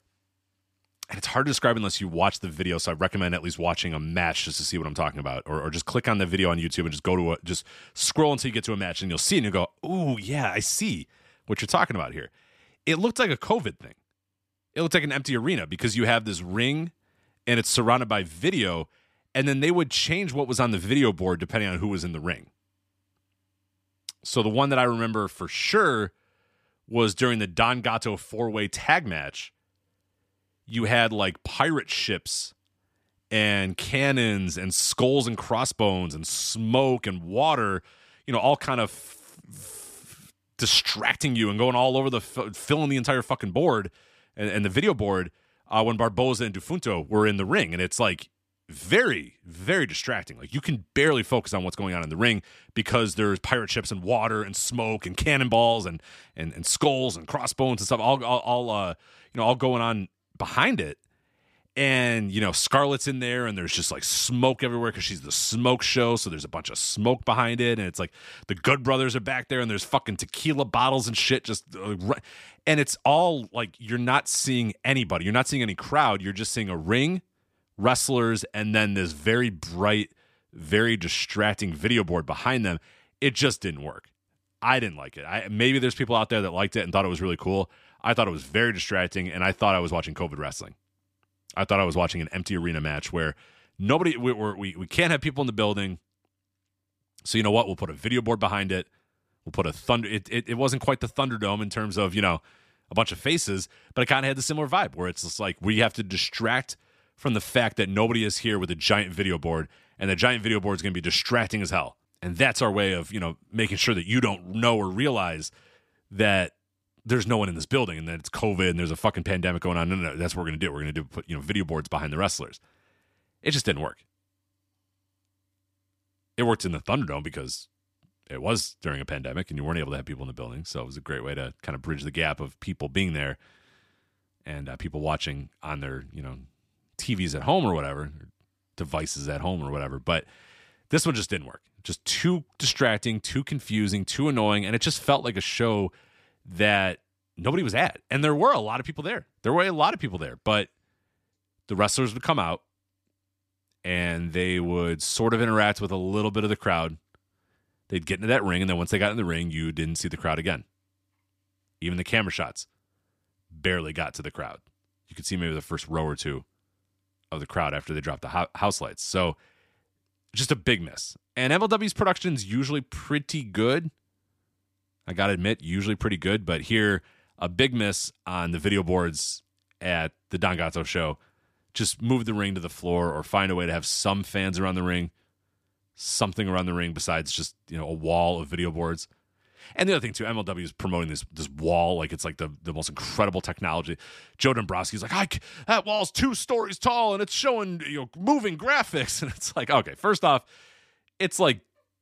and it's hard to describe unless you watch the video, so I recommend at least watching a match just to see what I'm talking about, or just click on the video on YouTube and just go to just scroll until you get to a match, and you'll see, and you go, ooh, yeah, I see what you're talking about here. It looked like a COVID thing. It looked like an empty arena because you have this ring, and it's surrounded by video, and then they would change what was on the video board depending on who was in the ring. So the one that I remember for sure was during the Don Gato 4-way tag match. You had like pirate ships and cannons and skulls and crossbones and smoke and water, all kind of distracting you and going all over filling the entire fucking board and the video board when Barboza and Defunto were in the ring. And it's like very, very distracting. Like you can barely focus on what's going on in the ring because there's pirate ships and water and smoke and cannonballs and skulls and crossbones and stuff all going on behind it. And Scarlett's in there, and there's just like smoke everywhere because she's the smoke show, so there's a bunch of smoke behind it. And it's like the Good Brothers are back there, and there's fucking tequila bottles and shit just and it's all like you're not seeing anybody, you're not seeing any crowd, you're just seeing a ring, wrestlers, and then this very bright, very distracting video board behind them. It just didn't work. I didn't like it. Maybe there's people out there that liked it and thought it was really cool. I thought it was very distracting, and I thought I was watching COVID wrestling. I thought I was watching an empty arena match where we can't have people in the building. So you know what? We'll put a video board behind it. We'll put a thunder. It wasn't quite the Thunderdome in terms of a bunch of faces, but it kind of had the similar vibe where it's just like we have to distract from the fact that nobody is here with a giant video board, and the giant video board is going to be distracting as hell. And that's our way of making sure that you don't know or realize that there's no one in this building and that it's COVID and there's a fucking pandemic going on. No, that's what we're going to do. We're going to put video boards behind the wrestlers. It just didn't work. It worked in the Thunderdome because it was during a pandemic and you weren't able to have people in the building. So it was a great way to kind of bridge the gap of people being there and people watching on their, TVs at home or whatever, or devices at home or whatever. But this one just didn't work. Just too distracting, too confusing, too annoying. And it just felt like a show that nobody was at. And there were a lot of people there. But the wrestlers would come out and they would sort of interact with a little bit of the crowd. They'd get into that ring, and then once they got in the ring, you didn't see the crowd again. Even the camera shots barely got to the crowd. You could see maybe the first row or two of the crowd after they dropped the house lights. So just a big miss. And MLW's production's usually pretty good. I got to admit, usually pretty good. But here, a big miss on the video boards at the Don Gato show. Just move the ring to the floor or find a way to have some fans around the ring. Something around the ring besides just, a wall of video boards. And the other thing, too, MLW is promoting this wall like it's like the most incredible technology. Joe Dombrowski's like, that wall's 2 stories tall and it's showing moving graphics. And it's like, okay, first off, it's like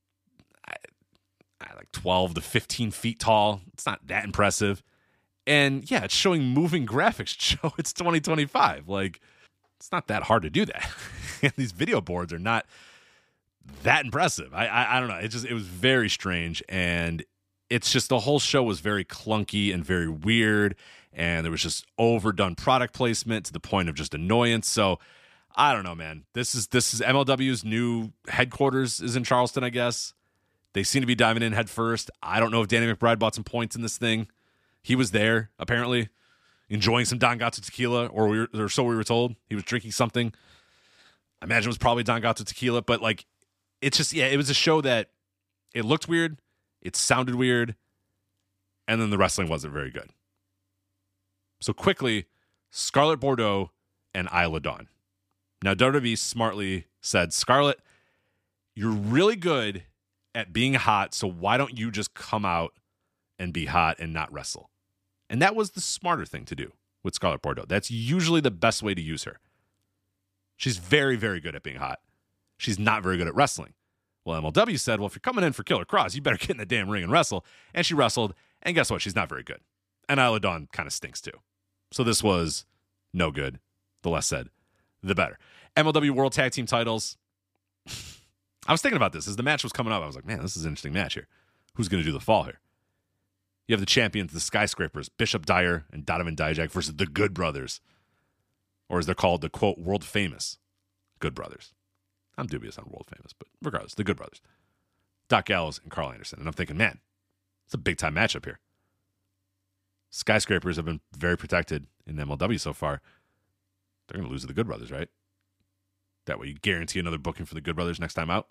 12 to 15 feet tall. It's not that impressive. And yeah, it's showing moving graphics. Joe, it's 2025. Like, it's not that hard to do that. And these video boards are not that impressive. I don't know. It was very strange. And it's just the whole show was very clunky and very weird. And there was just overdone product placement to the point of just annoyance. So I don't know, man. This is MLW's new headquarters is in Charleston, I guess. They seem to be diving in head first. I don't know if Danny McBride bought some points in this thing. He was there, apparently, enjoying some Don Gato tequila, or so we were told. He was drinking something. I imagine it was probably Don Gato tequila, but it's just, it was a show that it looked weird, it sounded weird, and then the wrestling wasn't very good. So quickly, Scarlett Bordeaux and Isla Dawn. Now, WWE smartly said, Scarlett, you're really good at being hot, so why don't you just come out and be hot and not wrestle? And that was the smarter thing to do with Scarlett Bordeaux. That's usually the best way to use her. She's very, very good at being hot. She's not very good at wrestling. Well, MLW said, well, if you're coming in for Killer Kross, you better get in the damn ring and wrestle. And she wrestled, and guess what? She's not very good. And Isla Dawn kind of stinks too. So this was no good. The less said, the better. MLW World Tag Team titles. I was thinking about this as the match was coming up. I was like, man, this is an interesting match here. Who's going to do the fall here? You have the champions, the Skyscrapers, Bishop Dyer and Donovan Dijak versus the Good Brothers. Or as they're called, the quote, world famous Good Brothers. I'm dubious on world famous, but regardless, the Good Brothers. Doc Gallows and Carl Anderson. And I'm thinking, man, it's a big-time matchup here. Skyscrapers have been very protected in MLW so far. They're going to lose to the Good Brothers, right? That way you guarantee another booking for the Good Brothers next time out.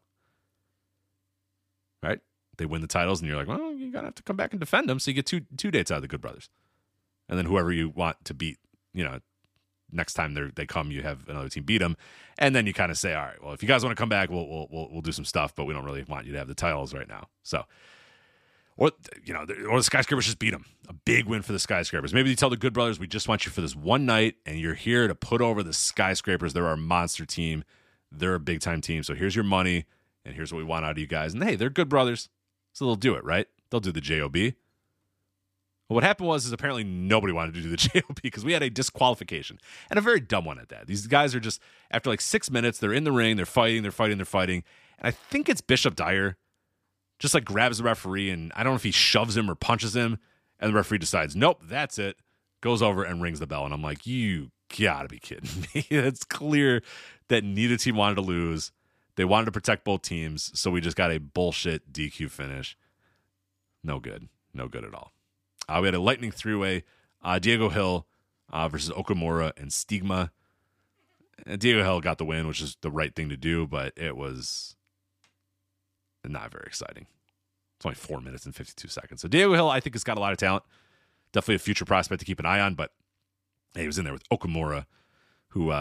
Right? They win the titles, and you're like, well, you're going to have to come back and defend them, so you get two dates out of the Good Brothers. And then whoever you want to beat, next time they come, you have another team beat them. And then you kind of say, all right, well, if you guys want to come back, we'll do some stuff, but we don't really want you to have the titles right now. So, or the Skyscrapers just beat them. A big win for the Skyscrapers. Maybe you tell the Good Brothers, we just want you for this one night, and you're here to put over the Skyscrapers. They're our monster team. They're a big-time team. So here's your money, and here's what we want out of you guys. And hey, they're Good Brothers, so they'll do it, right? They'll do the JOB. Well, what happened is apparently nobody wanted to do the JOB because we had a disqualification, and a very dumb one at that. These guys are just, after like 6 minutes, they're in the ring, they're fighting. And I think it's Bishop Dyer just like grabs the referee, and I don't know if he shoves him or punches him, and the referee decides, nope, that's it, goes over and rings the bell. And I'm like, you gotta be kidding me. It's clear that neither team wanted to lose. They wanted to protect both teams, so we just got a bullshit DQ finish. No good at all. We had a lightning three-way, Diego Hill versus Okamura and Stigma. And Diego Hill got the win, which is the right thing to do, but it was not very exciting. It's only 4 minutes and 52 seconds. So Diego Hill, I think, has got a lot of talent. Definitely a future prospect to keep an eye on, but he was in there with Okamura, who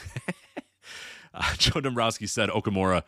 Joe Dombrowski said Okamura,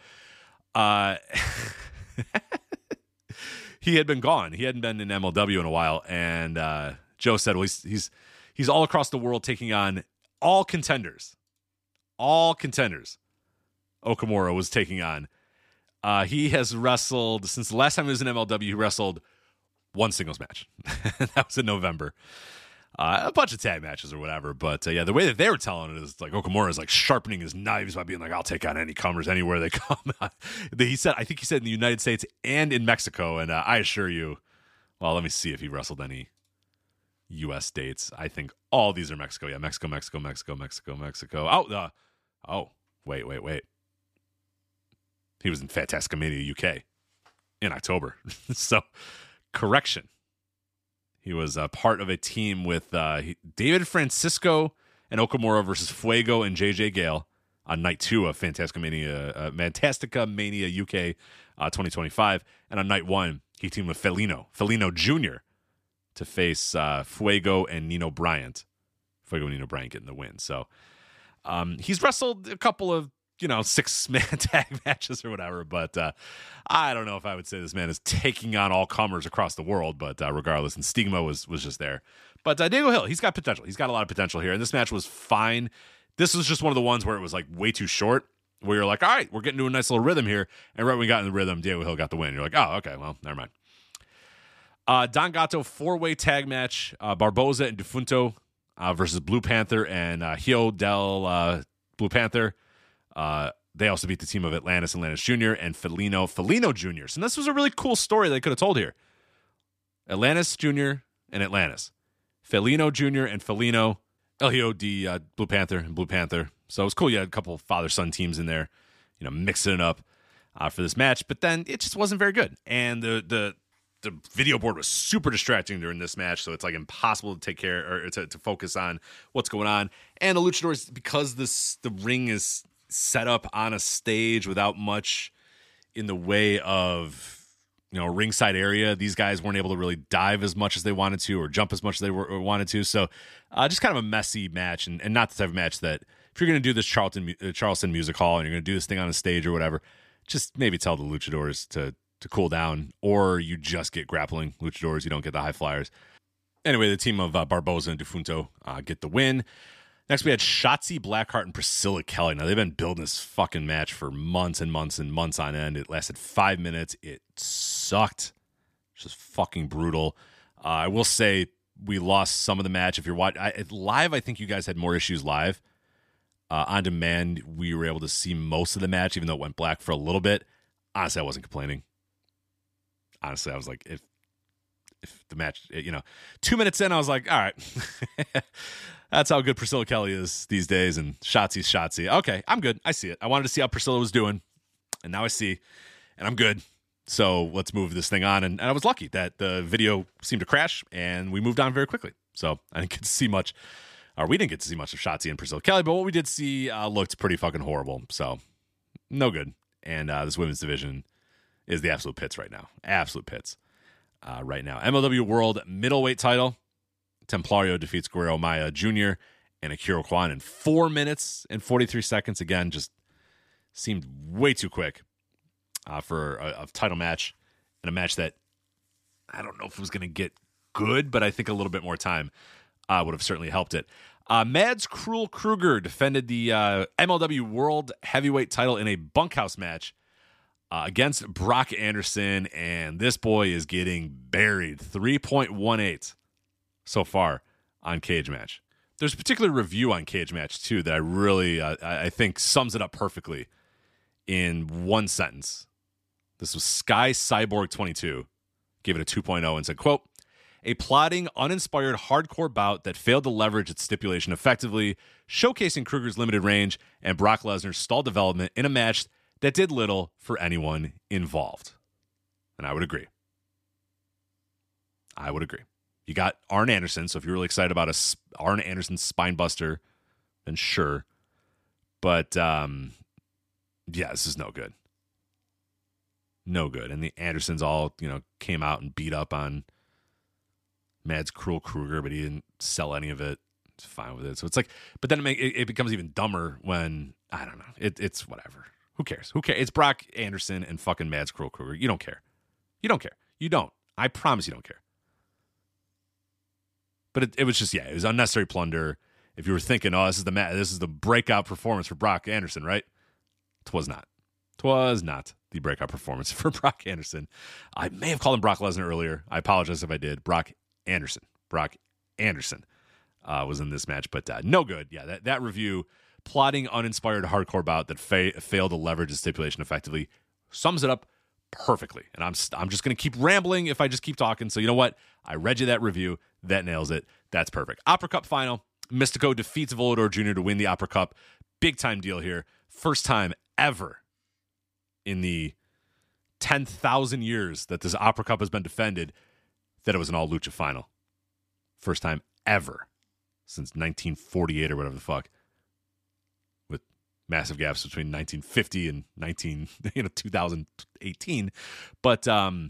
he had been gone. He hadn't been in MLW in a while, and Joe said, well, he's all across the world taking on all contenders. All contenders Okamura was taking on. He has wrestled, since the last time he was in MLW, he wrestled one singles match. That was in November. A bunch of tag matches or whatever, but the way that they were telling it is like Okamura is like sharpening his knives by being like, I'll take on any comers anywhere they come. I think he said in the United States and in Mexico, and I assure you, well, let me see if he wrestled any U.S. dates. I think all these are Mexico. Yeah, Mexico. Wait. He was in Fantastica Mania UK in October. So, correction. He was a part of a team with David Francisco and Okamura versus Fuego and JJ Gale on night 2 of Fantastica Mania UK 2025. And on night 1, he teamed with Felino Jr. to face Fuego and Nino Bryant. Fuego and Nino Bryant getting the win. So he's wrestled a couple of 6-man tag matches or whatever, but I don't know if I would say this man is taking on all comers across the world, but regardless, and Stigma was just there. But Diego Hill, he's got potential. He's got a lot of potential here, and this match was fine. This was just one of the ones where it was like way too short, where you're like, all right, we're getting to a nice little rhythm here, and right when we got in the rhythm, Diego Hill got the win. You're like, oh, okay, well, never mind. Don Gato 4-way tag match, Barboza and Defunto versus Blue Panther and Hio del Blue Panther. They also beat the team of Atlantis Jr. and Felino Jr. So this was a really cool story they could have told here. Atlantis Jr. and Atlantis. Felino Jr. and Felino. LEO Blue Panther and Blue Panther. So it was cool. You had a couple father-son teams in there, mixing it up for this match. But then it just wasn't very good. And the video board was super distracting during this match, so it's like impossible to take care or to focus on what's going on. And the luchadors, because the ring is set up on a stage without much in the way of ringside area, these guys weren't able to really dive as much as they wanted to or jump as much as they wanted to. So just kind of a messy match, and not the type of match that if you're going to do this Charleston Music Hall and you're going to do this thing on a stage or whatever, just maybe tell the luchadors to cool down, or you just get grappling luchadors. You don't get the high flyers. Anyway, the team of Barboza and Defunto get the win. Next, we had Shotzi Blackheart and Priscilla Kelly. Now, they've been building this fucking match for months and months and months on end. It lasted 5 minutes. It sucked. It's just fucking brutal. I will say we lost some of the match. If you're watching live, I think you guys had more issues live. On demand, we were able to see most of the match, even though it went black for a little bit. Honestly, I wasn't complaining. Honestly, I was like, if the match, 2 minutes in, I was like, all right, that's how good Priscilla Kelly is these days, and Shotzi's Shotzi. Okay, I'm good. I see it. I wanted to see how Priscilla was doing, and now I see, and I'm good. So let's move this thing on. And I was lucky that the video seemed to crash, and we moved on very quickly. So I didn't get to see much, or we didn't get to see much of Shotzi and Priscilla Kelly, but what we did see looked pretty fucking horrible. So no good. And this women's division is the absolute pits right now. Absolute pits right now. MLW World Middleweight title. Templario defeats Guerrero Maya Jr. and Akira Kwan in 4 minutes and 43 seconds. Again, just seemed way too quick for a title match, and a match that I don't know if it was going to get good, but I think a little bit more time would have certainly helped it. Mads Krul Kruger defended the MLW World Heavyweight title in a bunkhouse match against Brock Anderson, and this boy is getting buried. 3.18 so far on Cage Match. There's a particular review on Cage Match, too, that I really, I think sums it up perfectly in one sentence. This was Sky Cyborg 22, gave it a 2.0 and said, quote, a plodding, uninspired, hardcore bout that failed to leverage its stipulation effectively, showcasing Kruger's limited range and Brock Lesnar's stalled development in a match that did little for anyone involved. And I would agree. You got Arn Anderson, so if you're really excited about Arn Anderson spine buster, then sure. But, yeah, this is no good. No good. And the Andersons all, came out and beat up on Mads Krul Kruger, but he didn't sell any of it. It's fine with it. So it's like, but then it becomes even dumber when, I don't know, it's whatever. Who cares? It's Brock Anderson and fucking Mads Krul Kruger. You don't care. You don't. I promise you don't care. But it was just, it was unnecessary plunder. If you were thinking, this is the breakout performance for Brock Anderson, right? It was not. The breakout performance for Brock Anderson. I may have called him Brock Lesnar earlier. I apologize if I did. Brock Anderson was in this match, but no good. Yeah, that review, plotting, uninspired, hardcore bout that failed to leverage the stipulation effectively, sums it up perfectly. And I'm just going to keep rambling if I just keep talking. So you know what? I read you that review. That nails it. That's perfect. Opera Cup final. Mystico defeats Volador Jr. to win the Opera Cup. Big time deal here. First time ever in the 10,000 years that this Opera Cup has been defended that it was an all lucha final. First time ever since 1948 or whatever the fuck, with massive gaps between 1950 and 2018. But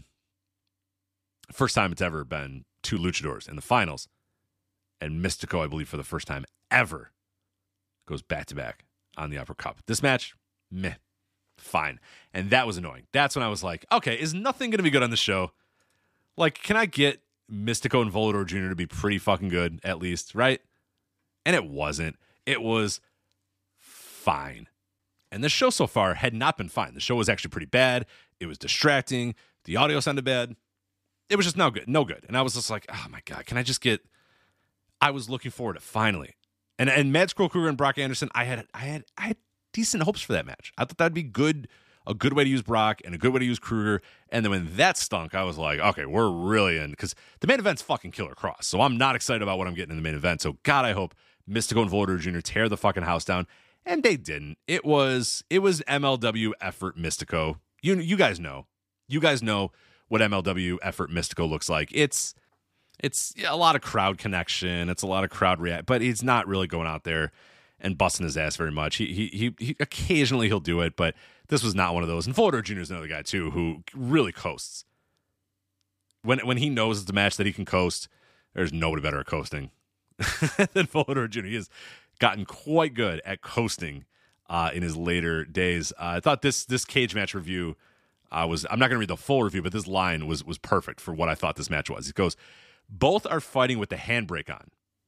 first time it's ever been two luchadors in the finals, and Mystico, I believe, for the first time ever, goes back to back on the Opera Cup. This match, meh. Fine. And that was annoying. That's when I was like, okay, is nothing going to be good on the show? Like, can I get Mystico and Volador Jr. to be pretty fucking good, at least, right? And it wasn't. It was fine. And the show so far had not been fine. The show was actually pretty bad. It was distracting. The audio sounded bad. It was just no good. And I was just like, oh my God, can I just get... I was looking forward to it, finally. And Mads Krul Kruger and Brock Anderson, I had decent hopes for that match. I thought that'd be good, a good way to use Brock and a good way to use Kruger. And then when that stunk, I was like, okay, we're really in, because the main event's fucking Killer Cross. So I'm not excited about what I'm getting in the main event. So God, I hope Mystico and Volador Jr. tear the fucking house down. And they didn't. It was MLW effort Mystico. You guys know. You guys know what MLW effort Mystico looks like. It's a lot of crowd connection. It's a lot of crowd react, but he's not really going out there and busting his ass very much. He occasionally he'll do it, but this was not one of those. And Volador Jr. is another guy too who really coasts. When he knows it's a match that he can coast, there's nobody better at coasting than Volador Jr. He has gotten quite good at coasting in his later days. I thought this cage match review was, I'm not going to read the full review, but this line was perfect for what I thought this match was. It goes, both are fighting with the handbrake on.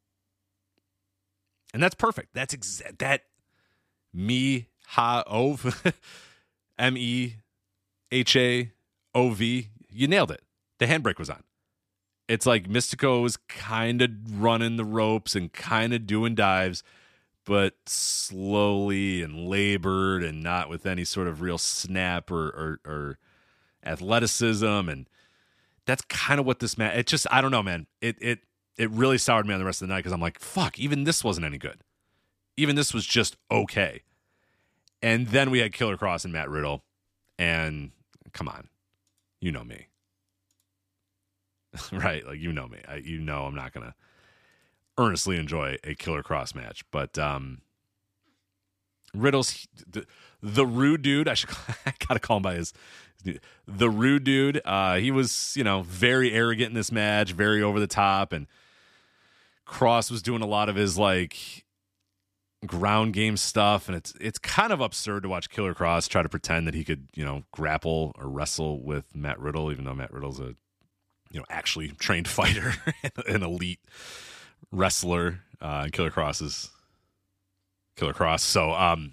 And that's perfect. That's that Mehaov, MEHAOV. You nailed it. The handbrake was on. It's like Mystico is kind of running the ropes and kind of doing dives, but slowly and labored and not with any sort of real snap or athleticism. And that's kind of what this match. It just, I don't know, man. It really soured me on the rest of the night because I'm like, fuck, even this wasn't any good. Even this was just okay. And then we had Killer Kross and Matt Riddle, and come on, you know me, right? Like, you know me. I'm not gonna earnestly enjoy a Killer Kross match, but Riddle's the rude dude. I gotta call him by the rude dude. He was, very arrogant in this match, very over the top, and Kross was doing a lot of his like ground game stuff, and it's kind of absurd to watch Killer Kross try to pretend that he could, grapple or wrestle with Matt Riddle, even though Matt Riddle's a, actually trained fighter, an elite wrestler, and Killer Kross is Killer Kross. So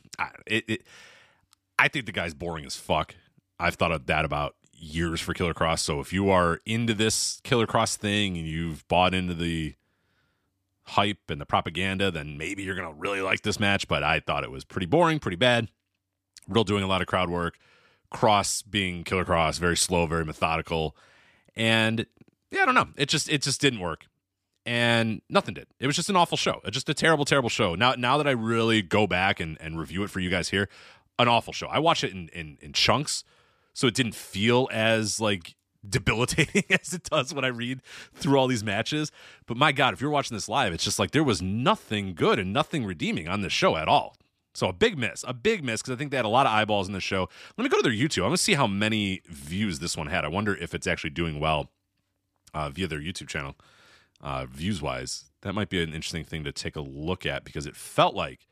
I think the guy's boring as fuck. I've thought of that about years for Killer Kross. So if you are into this Killer Kross thing and you've bought into the hype and the propaganda, then maybe you're gonna really like this match. But I thought it was pretty boring, pretty bad. Riddle doing a lot of crowd work, Kross being Killer Kross, very slow, very methodical, and I don't know. It just didn't work, and nothing did. It was just an awful show. Just a terrible, terrible show. Now that I really go back and review it for you guys here, an awful show. I watched it in chunks, so it didn't feel as like debilitating as it does when I read through all these matches. But my God, if you're watching this live, it's just like there was nothing good and nothing redeeming on this show at all. So a big miss because I think they had a lot of eyeballs in the show. Let me go to their YouTube. I'm going to see how many views this one had. I wonder if it's actually doing well via their YouTube channel, views-wise. That might be an interesting thing to take a look at because it felt like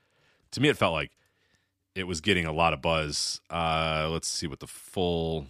it was getting a lot of buzz. Let's see what the full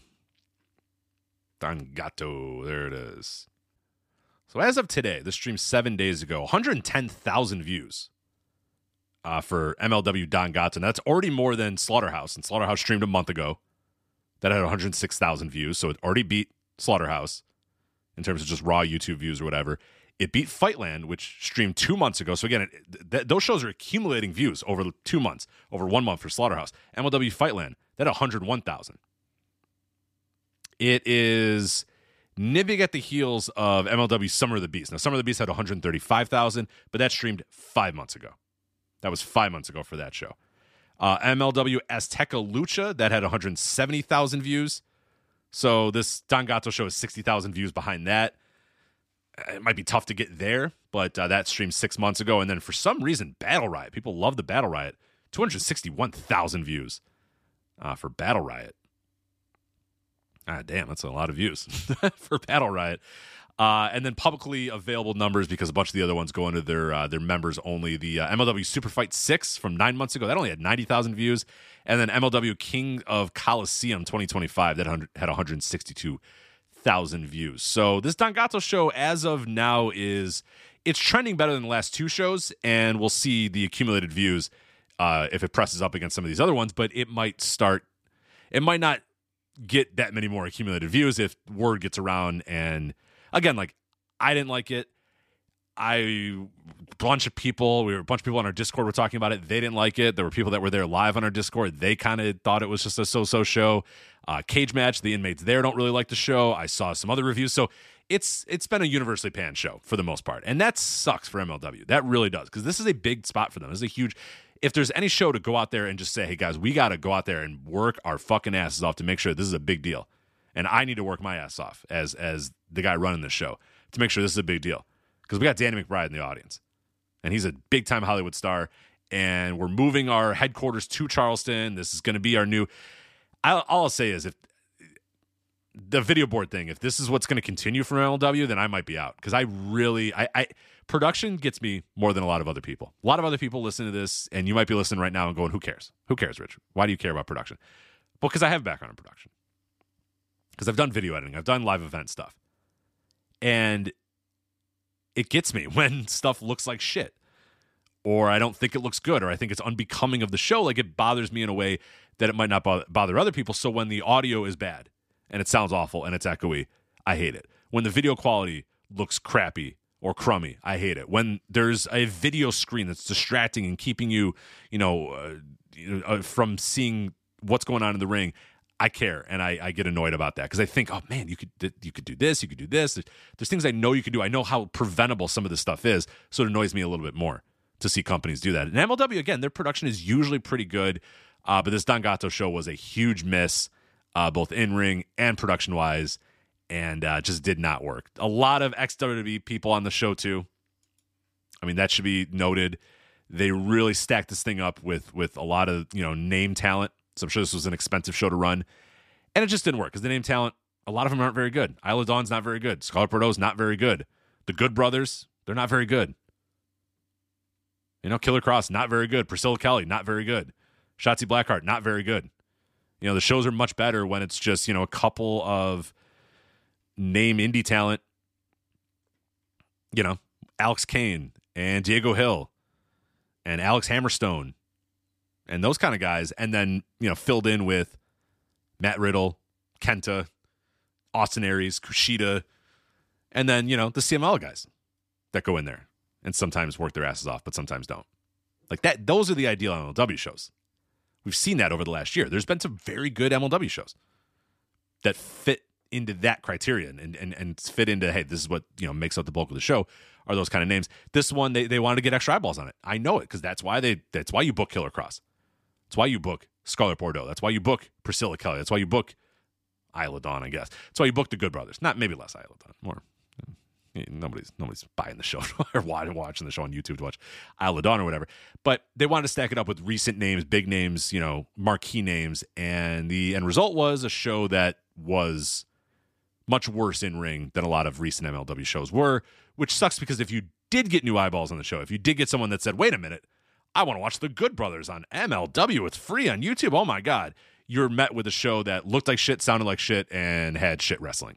Dangato. There it is. So as of today, this streamed 7 days ago, 110,000 views for MLW Dangato. And that's already more than Slaughterhouse. And Slaughterhouse streamed a month ago. That had 106,000 views. So it already beat Slaughterhouse in terms of just raw YouTube views or whatever. It beat Fightland, which streamed 2 months ago. So again, those shows are accumulating views over 2 months, over 1 month for Slaughterhouse. MLW Fightland, that had 101,000. It is nibbling at the heels of MLW Summer of the Beast. Now, Summer of the Beast had 135,000, but that streamed 5 months ago. That was 5 months ago for that show. MLW Azteca Lucha, that had 170,000 views. So this Dangato show is 60,000 views behind that. It might be tough to get there, but that streamed 6 months ago. And then for some reason, Battle Riot. People love the Battle Riot. 261,000 views for Battle Riot. Damn, that's a lot of views for Battle Riot. And then publicly available numbers, because a bunch of the other ones go into their members only. The MLW Super Fight 6 from 9 months ago, that only had 90,000 views. And then MLW King of Coliseum 2025, that had 162,000 views. So this Dangato show, as of now, it's trending better than the last two shows, and we'll see the accumulated views if it presses up against some of these other ones. But it might not get that many more accumulated views if word gets around. And again, like, I didn't like it. A bunch of people on our Discord were talking about it. They didn't like it. There were people that were there live on our Discord. They kind of thought it was just a so-so show. Cage Match, the inmates there don't really like the show. I saw some other reviews. So it's been a universally panned show for the most part. And that sucks for MLW. That really does, because this is a big spot for them. This is a huge... If there's any show to go out there and just say, hey, guys, we got to go out there and work our fucking asses off to make sure this is a big deal. And I need to work my ass off as the guy running this show to make sure this is a big deal. Because we got Danny McBride in the audience. And he's a big-time Hollywood star. And we're moving our headquarters to Charleston. This is going to be our new... All I'll say is, if the video board thing, if this is what's going to continue from MLW, then I might be out. Because I really... Production gets me more than a lot of other people. A lot of other people listen to this, and you might be listening right now and going, who cares? Who cares, Rich? Why do you care about production? Well, because I have background in production. Because I've done video editing. I've done live event stuff. And it gets me when stuff looks like shit. Or I don't think it looks good, or I think it's unbecoming of the show. Like, it bothers me in a way that it might not bother other people. So when the audio is bad, and it sounds awful, and it's echoey, I hate it. When the video quality looks crappy or crummy, I hate it. When there's a video screen that's distracting and keeping you, from seeing what's going on in the ring, I care, and I get annoyed about that because I think, oh man, you could do this, you could do this. There's things I know you could do. I know how preventable some of this stuff is, so it annoys me a little bit more to see companies do that. And MLW, again, their production is usually pretty good, but this Don Gatto show was a huge miss, both in ring and production wise, and just did not work. A lot of ex-WWE people on the show too. I mean, that should be noted. They really stacked this thing up with a lot of name talent. So I'm sure this was an expensive show to run. And it just didn't work because the name talent, a lot of them aren't very good. Isla Dawn's not very good. Scarlett Bordeaux's not very good. The Good Brothers, they're not very good. Killer Cross, not very good. Priscilla Kelly, not very good. Shotzi Blackheart, not very good. The shows are much better when it's just, a couple of name indie talent. Alex Kane and Diego Hill and Alex Hammerstone and those kind of guys, and then, filled in with Matt Riddle, Kenta, Austin Aries, Kushida, and then, the CML guys that go in there and sometimes work their asses off, but sometimes don't. Like that, those are the ideal MLW shows. We've seen that over the last year. There's been some very good MLW shows that fit into that criterion and fit into, hey, this is what, makes up the bulk of the show, are those kind of names. This one, they wanted to get extra eyeballs on it. I know it, because that's why you book Killer Cross. That's why you book Scarlett Bordeaux. That's why you book Priscilla Kelly. That's why you book Isla Dawn, I guess. That's why you book the Good Brothers. Not maybe less Isla Dawn. More. Nobody's buying the show or watching the show on YouTube to watch Isla Dawn or whatever. But they wanted to stack it up with recent names, big names, marquee names. And the end result was a show that was much worse in ring than a lot of recent MLW shows were, which sucks because if you did get new eyeballs on the show, if you did get someone that said, wait a minute, I want to watch the Good Brothers on MLW, it's free on YouTube, oh my God, you're met with a show that looked like shit, sounded like shit, and had shit wrestling.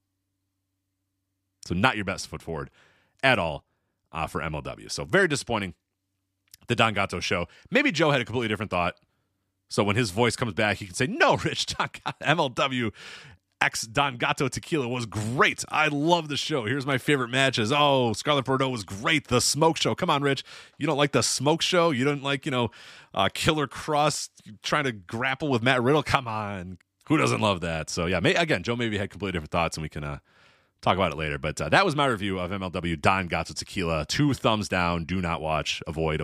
So not your best foot forward at all for MLW. So very disappointing, the Don Gatto show. Maybe Joe had a completely different thought. So when his voice comes back, he can say, no, Rich, MLW X Don Gatto Tequila was great. I love the show. Here's my favorite matches. Oh, Scarlett Bordeaux was great. The Smoke Show. Come on, Rich. You don't like the Smoke Show? You don't like, Killer Cross trying to grapple with Matt Riddle? Come on. Who doesn't love that? So, yeah, again, Joe maybe had completely different thoughts, and we can talk about it later. But that was my review of MLW Don Gatto Tequila. 2 thumbs down. Do not watch. Avoid.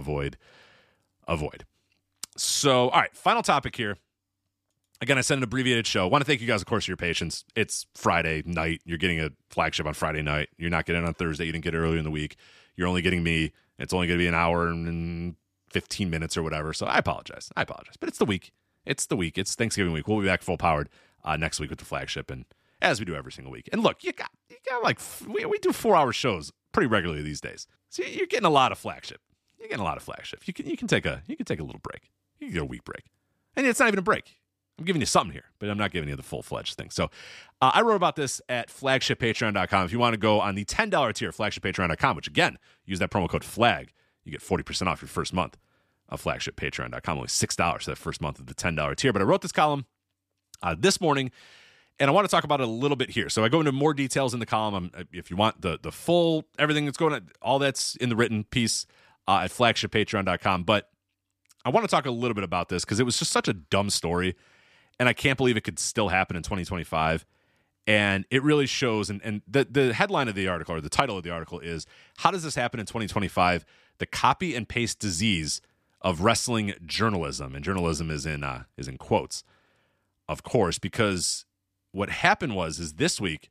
So, all right, final topic here. Again, I sent an abbreviated show. I want to thank you guys, of course, for your patience. It's Friday night. You're getting a flagship on Friday night. You're not getting it on Thursday. You didn't get it earlier in the week. You're only getting me. It's only going to be an hour and 15 minutes or whatever. So I apologize. But it's the week. It's Thanksgiving week. We'll be back full powered next week with the flagship, and as we do every single week. And look, you got like we do 4-hour shows pretty regularly these days. So you're getting a lot of flagship. You can take a little break. You can get a week break, and it's not even a break. I'm giving you something here, but I'm not giving you the full-fledged thing. So I wrote about this at flagshippatreon.com. If you want to go on the $10 tier, flagshippatreon.com, which, again, use that promo code FLAG. You get 40% off your first month of flagshippatreon.com. Only $6 for that first month of the $10 tier. But I wrote this column this morning, and I want to talk about it a little bit here. So I go into more details in the column. If you want the full, everything that's going on, all that's in the written piece at flagshippatreon.com. But I want to talk a little bit about this because it was just such a dumb story. And I can't believe it could still happen in 2025. And it really shows, and the headline of the article, or the title of the article, is, how does this happen in 2025? The copy and paste disease of wrestling journalism. And journalism is in quotes, of course, because what happened is this week,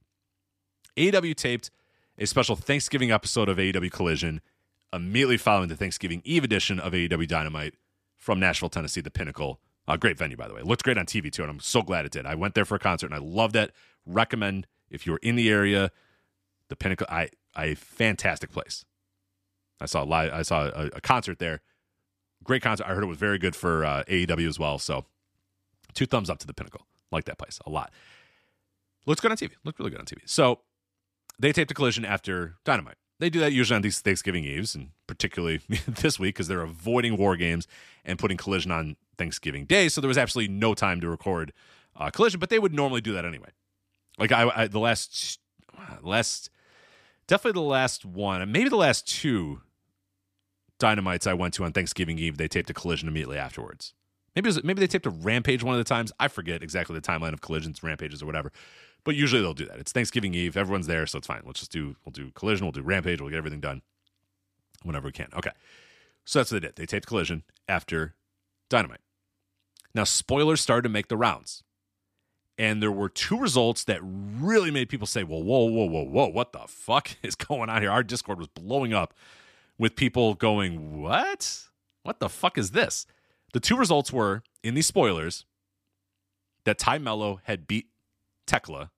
AEW taped a special Thanksgiving episode of AEW Collision immediately following the Thanksgiving Eve edition of AEW Dynamite from Nashville, Tennessee, the Pinnacle. Great venue, by the way. It looked great on TV, too, and I'm so glad it did. I went there for a concert, and I loved it. Recommend, if you're in the area, the Pinnacle, a fantastic place. I saw a concert there. Great concert. I heard it was very good for AEW as well, so 2 thumbs up to the Pinnacle. Like that place a lot. Looks good on TV. Looked really good on TV. So they taped a Collision after Dynamite. They do that usually on these Thanksgiving Eves, and particularly this week because they're avoiding War Games and putting Collision on Thanksgiving Day, so there was absolutely no time to record Collision, but they would normally do that anyway. Like the last definitely the last one, and maybe the last 2 Dynamites I went to on Thanksgiving Eve, they taped a Collision immediately afterwards. Maybe they taped a Rampage one of the times. I forget exactly the timeline of Collisions, Rampages, or whatever. But usually they'll do that. It's Thanksgiving Eve. Everyone's there, so it's fine. We'll do Collision. We'll do Rampage. We'll get everything done whenever we can. Okay. So that's what they did. They taped Collision after Dynamite. Now, spoilers started to make the rounds. And there were two results that really made people say, well, whoa, what the fuck is going on here? Our Discord was blowing up with people going, what? What the fuck is this? The two results were, in these spoilers, that Ty Mello had beat Tekla,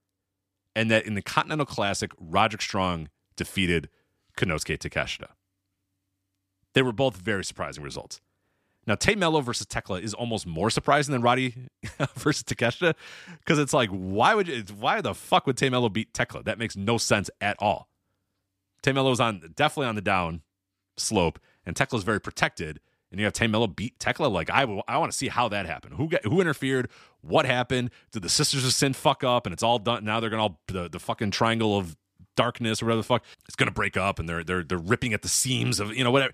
and that in the Continental Classic, Roderick Strong defeated Konosuke Takeshita. They were both very surprising results. Now, Tay Mello versus Tekla is almost more surprising than Roddy versus Takeshita, because it's like, why the fuck would Tay Mello beat Tekla? That makes no sense at all. Tay Mello's definitely on the down slope, and Tekla's very protected. And you have Tay Mello beat Tekla. Like, I want to see how that happened. Who interfered? What happened? Did the Sisters of Sin fuck up? And it's all done. Now they're gonna the fucking triangle of darkness or whatever the fuck. It's gonna break up, and they're ripping at the seams of whatever.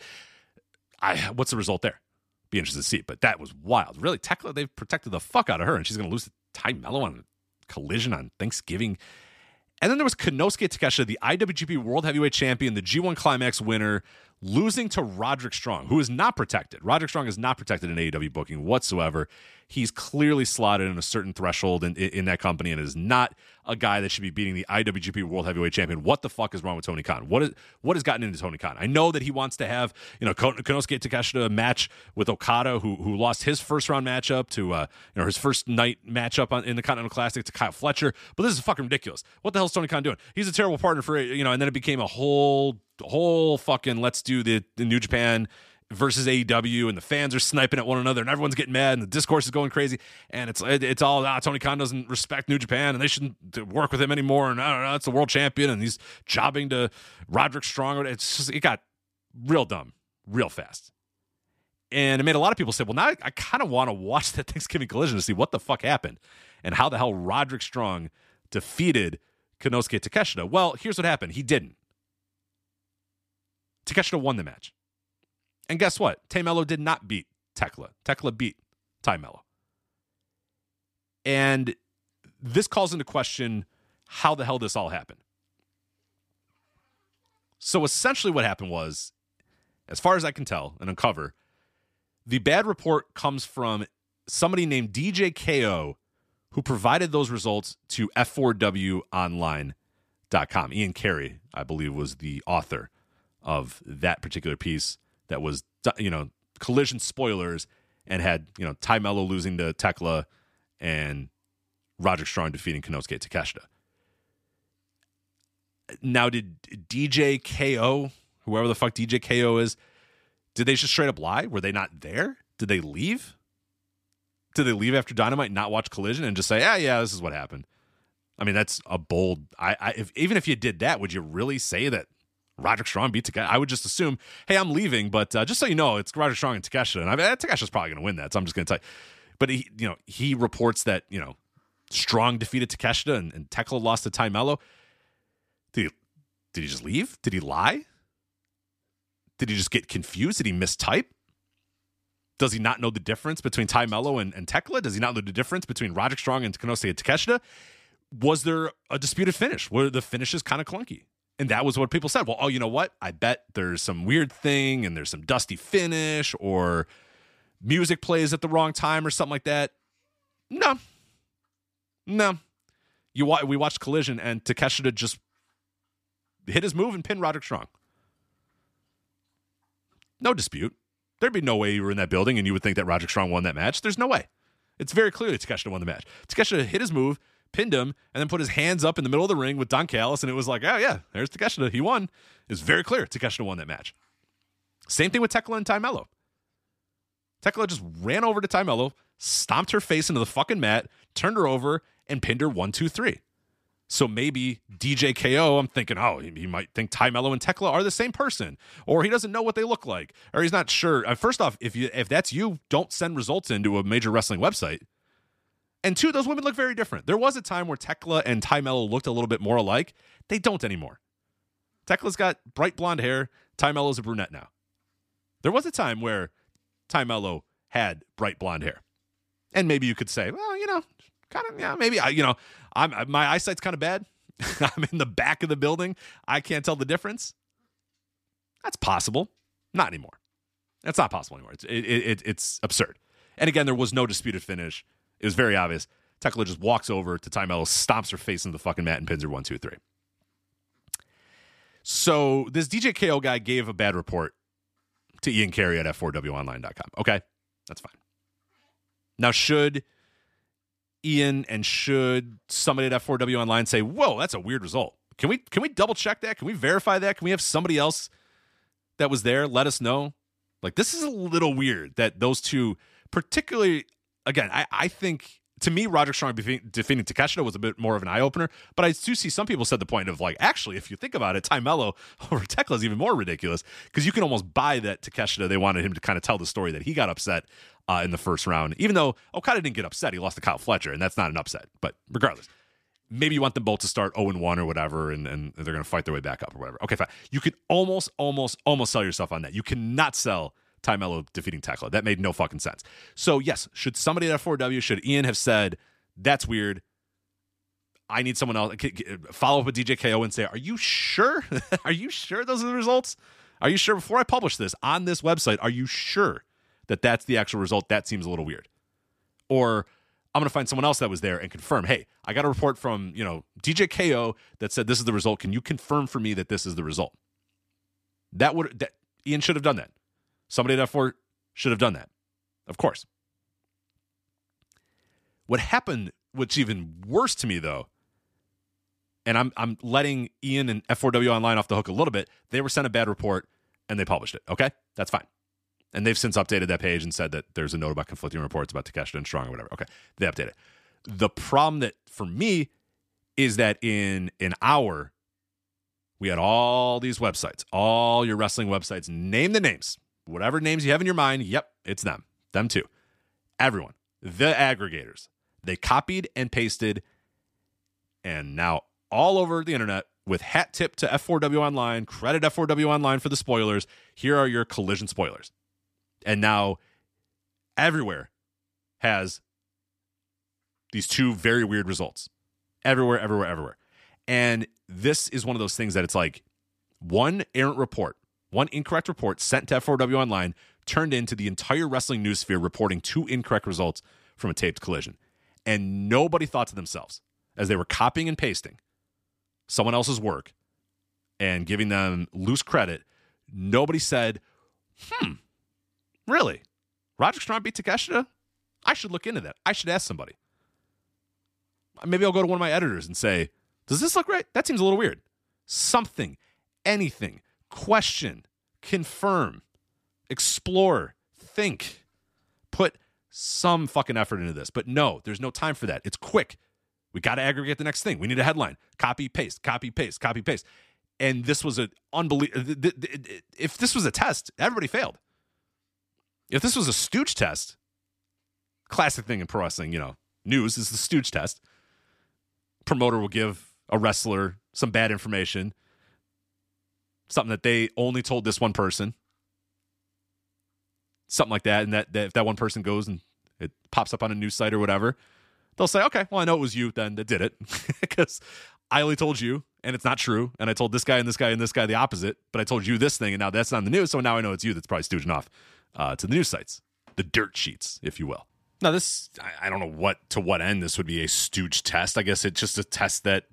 What's the result there? Be interested to see. But that was wild. Really, Tekla, they've protected the fuck out of her, and she's gonna lose to Ty Mello on Collision on Thanksgiving. And then there was Konosuke Takeshita, the IWGP World Heavyweight Champion, the G1 Climax winner, losing to Roderick Strong, who is not protected. Roderick Strong is not protected in AEW booking whatsoever. He's clearly slotted in a certain threshold in that company and is not a guy that should be beating the IWGP World Heavyweight Champion. What the fuck is wrong with Tony Khan? What has gotten into Tony Khan? I know that he wants to have Konosuke Takeshita match with Okada, who lost his first round matchup to his first night matchup in the Continental Classic to Kyle Fletcher. But this is fucking ridiculous. What the hell is Tony Khan doing? He's a terrible partner for and then it became a whole fucking let's do the New Japan versus AEW, and the fans are sniping at one another, and everyone's getting mad, and the discourse is going crazy, and it's all Tony Khan doesn't respect New Japan, and they shouldn't work with him anymore, and I don't know, it's the world champion, and he's jobbing to Roderick Strong. It got real dumb real fast, and it made a lot of people say, well, now I kind of want to watch that Thanksgiving Collision to see what the fuck happened and how the hell Roderick Strong defeated Konosuke Takeshita. Well, here's what happened. He didn't. Takeshita won the match. And guess what? Tay Mello did not beat Tekla. Tekla beat Ty Mello. And this calls into question how the hell this all happened. So essentially what happened was, as far as I can tell and uncover, the bad report comes from somebody named DJ KO, who provided those results to F4WOnline.com. Ian Carey, I believe, was the author of that particular piece that was, Collision spoilers and had, Ty Mello losing to Tekla and Roderick Strong defeating Konosuke Takeshita. Now, did DJ KO, whoever the fuck DJ KO is, did they just straight up lie? Were they not there? Did they leave? Did they leave after Dynamite, not watch Collision, and just say, yeah, this is what happened? I mean, that's a bold... even if you did that, would you really say that Roderick Strong beat Takeshita? I would just assume, hey, I'm leaving, but just so you know, it's Roderick Strong and Takeshita, and Takeshita's probably going to win that, so I'm just going to tell you. But he reports that Strong defeated Takeshita and Tekla lost to Ty Mello. Did he just leave? Did he lie? Did he just get confused? Did he mistype? Does he not know the difference between Ty Mello and Tekla? Does he not know the difference between Roderick Strong and Konosuke Takeshita? Was there a disputed finish? Were the finishes kind of clunky? And that was what people said. Well, you know what? I bet there's some weird thing and there's some dusty finish or music plays at the wrong time or something like that. No. We watched Collision and Takeshita just hit his move and pinned Roderick Strong. No dispute. There'd be no way you were in that building and you would think that Roderick Strong won that match. There's no way. It's very clear that Takeshita won the match. Takeshita hit his move, pinned him, and then put his hands up in the middle of the ring with Don Callis, and it was like, oh yeah, there's Takeshita. He won. It's very clear Takeshita won that match. Same thing with Tekla and Ty Mello. Tekla just ran over to Ty Mello, stomped her face into the fucking mat, turned her over, and pinned her 1, 2, 3. So maybe DJ KO, I'm thinking, he might think Ty Mello and Tekla are the same person, or he doesn't know what they look like, or he's not sure. First off, if that's you, don't send results into a major wrestling website. And two, those women look very different. There was a time where Tekla and Ty Mello looked a little bit more alike. They don't anymore. Tekla's got bright blonde hair. Ty Mello's a brunette now. There was a time where Ty Mello had bright blonde hair. And maybe you could say, well, kind of, yeah, maybe my eyesight's kind of bad. I'm in the back of the building. I can't tell the difference. That's possible. Not anymore. That's not possible anymore. It's absurd. And again, there was no disputed finish. It was very obvious. Tekla just walks over to Ty Mello, stomps her face into the fucking mat, and pins her 1, 2, 3. So this DJ KO guy gave a bad report to Ian Carey at F4WOnline.com. Okay, that's fine. Now, should Ian and should somebody at F4W Online say, whoa, that's a weird result? Can we double check that? Can we verify that? Can we have somebody else that was there let us know? Like, this is a little weird that those two, particularly, again, I think, to me, Roderick Strong defeating Takeshita was a bit more of an eye-opener, but I do see some people said the point of, like, actually, if you think about it, Ty Mello over Tekla is even more ridiculous, because you can almost buy that Takeshita, they wanted him to kind of tell the story that he got upset in the first round, even though Okada didn't get upset. He lost to Kyle Fletcher, and that's not an upset. But regardless, maybe you want them both to start 0-1 or whatever, and they're going to fight their way back up or whatever. Okay, fine. You could almost sell yourself on that. You cannot sell Ty Mello defeating Tekla. That made no fucking sense. So, yes, should somebody at F4W, should Ian have said, that's weird, I need someone else, follow up with DJ KO and say, are you sure? Are you sure those are the results? Are you sure, before I publish this on this website, are you sure that that's the actual result? That seems a little weird. Or I'm going to find someone else that was there and confirm, hey, I got a report from, DJ KO that said this is the result. Can you confirm for me that this is the result? That Ian should have done that. Somebody at F4 should have done that. Of course. What happened, what's even worse to me, though, and I'm letting Ian and F4W Online off the hook a little bit, they were sent a bad report, and they published it, okay? That's fine. And they've since updated that page and said that there's a note about conflicting reports about Takeshita and Strong or whatever. Okay, they updated it. The problem that, for me, is that in an hour, we had all these websites, all your wrestling websites, name the names. Whatever names you have in your mind, yep, it's them. Them too. Everyone. The aggregators. They copied and pasted, and now all over the internet, with hat tip to F4W Online, credit F4W Online for the spoilers, here are your collision spoilers. And now everywhere has these two very weird results. Everywhere. And this is one of those things that it's like one errant report, one incorrect report sent to F4W Online turned into the entire wrestling news sphere reporting two incorrect results from a taped collision. And nobody thought to themselves, as they were copying and pasting someone else's work and giving them loose credit, nobody said, really? Roderick Strong beat Takeshita? I should look into that. I should ask somebody. Maybe I'll go to one of my editors and say, does this look right? That seems a little weird. Something, anything, question, confirm, explore, think, put some fucking effort into this. But no, there's no time for that. It's quick. We got to aggregate the next thing. We need a headline. Copy, paste, copy, paste, copy, paste. And this was an unbelievable. If this was a test, everybody failed. If this was a stooge test, classic thing in pro wrestling, news is the stooge test. Promoter will give a wrestler some bad information, something that they only told this one person, something like that, and that if that one person goes and it pops up on a news site or whatever, they'll say, okay, well, I know it was you then that did it, because I only told you, and it's not true, and I told this guy and this guy and this guy the opposite, but I told you this thing, and now that's not in the news, so now I know it's you that's probably stooging off to the news sites, the dirt sheets, if you will. Now, this, I don't know to what end this would be a stooge test. I guess it's just a test that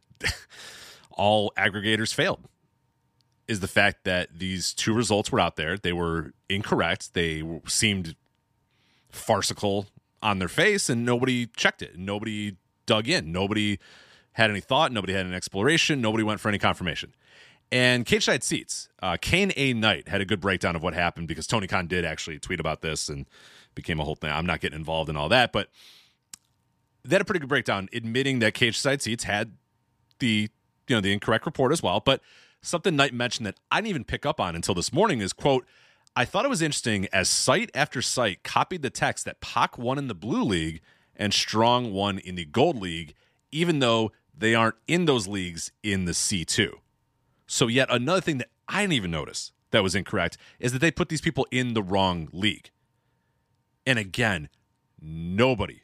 all aggregators failed, is the fact that these two results were out there. They were incorrect. They seemed farcical on their face, and nobody checked it. Nobody dug in. Nobody had any thought. Nobody had an exploration. Nobody went for any confirmation. And Cage Side Seats, Kane A. Knight had a good breakdown of what happened, because Tony Khan did actually tweet about this and became a whole thing. I'm not getting involved in all that, but they had a pretty good breakdown admitting that Cage Side Seats had the incorrect report as well. But something Knight mentioned that I didn't even pick up on until this morning is, quote, I thought it was interesting as site after site copied the text that Pac won in the Blue League and Strong won in the Gold League, even though they aren't in those leagues in the C2. So yet another thing that I didn't even notice that was incorrect is that they put these people in the wrong league. And again, nobody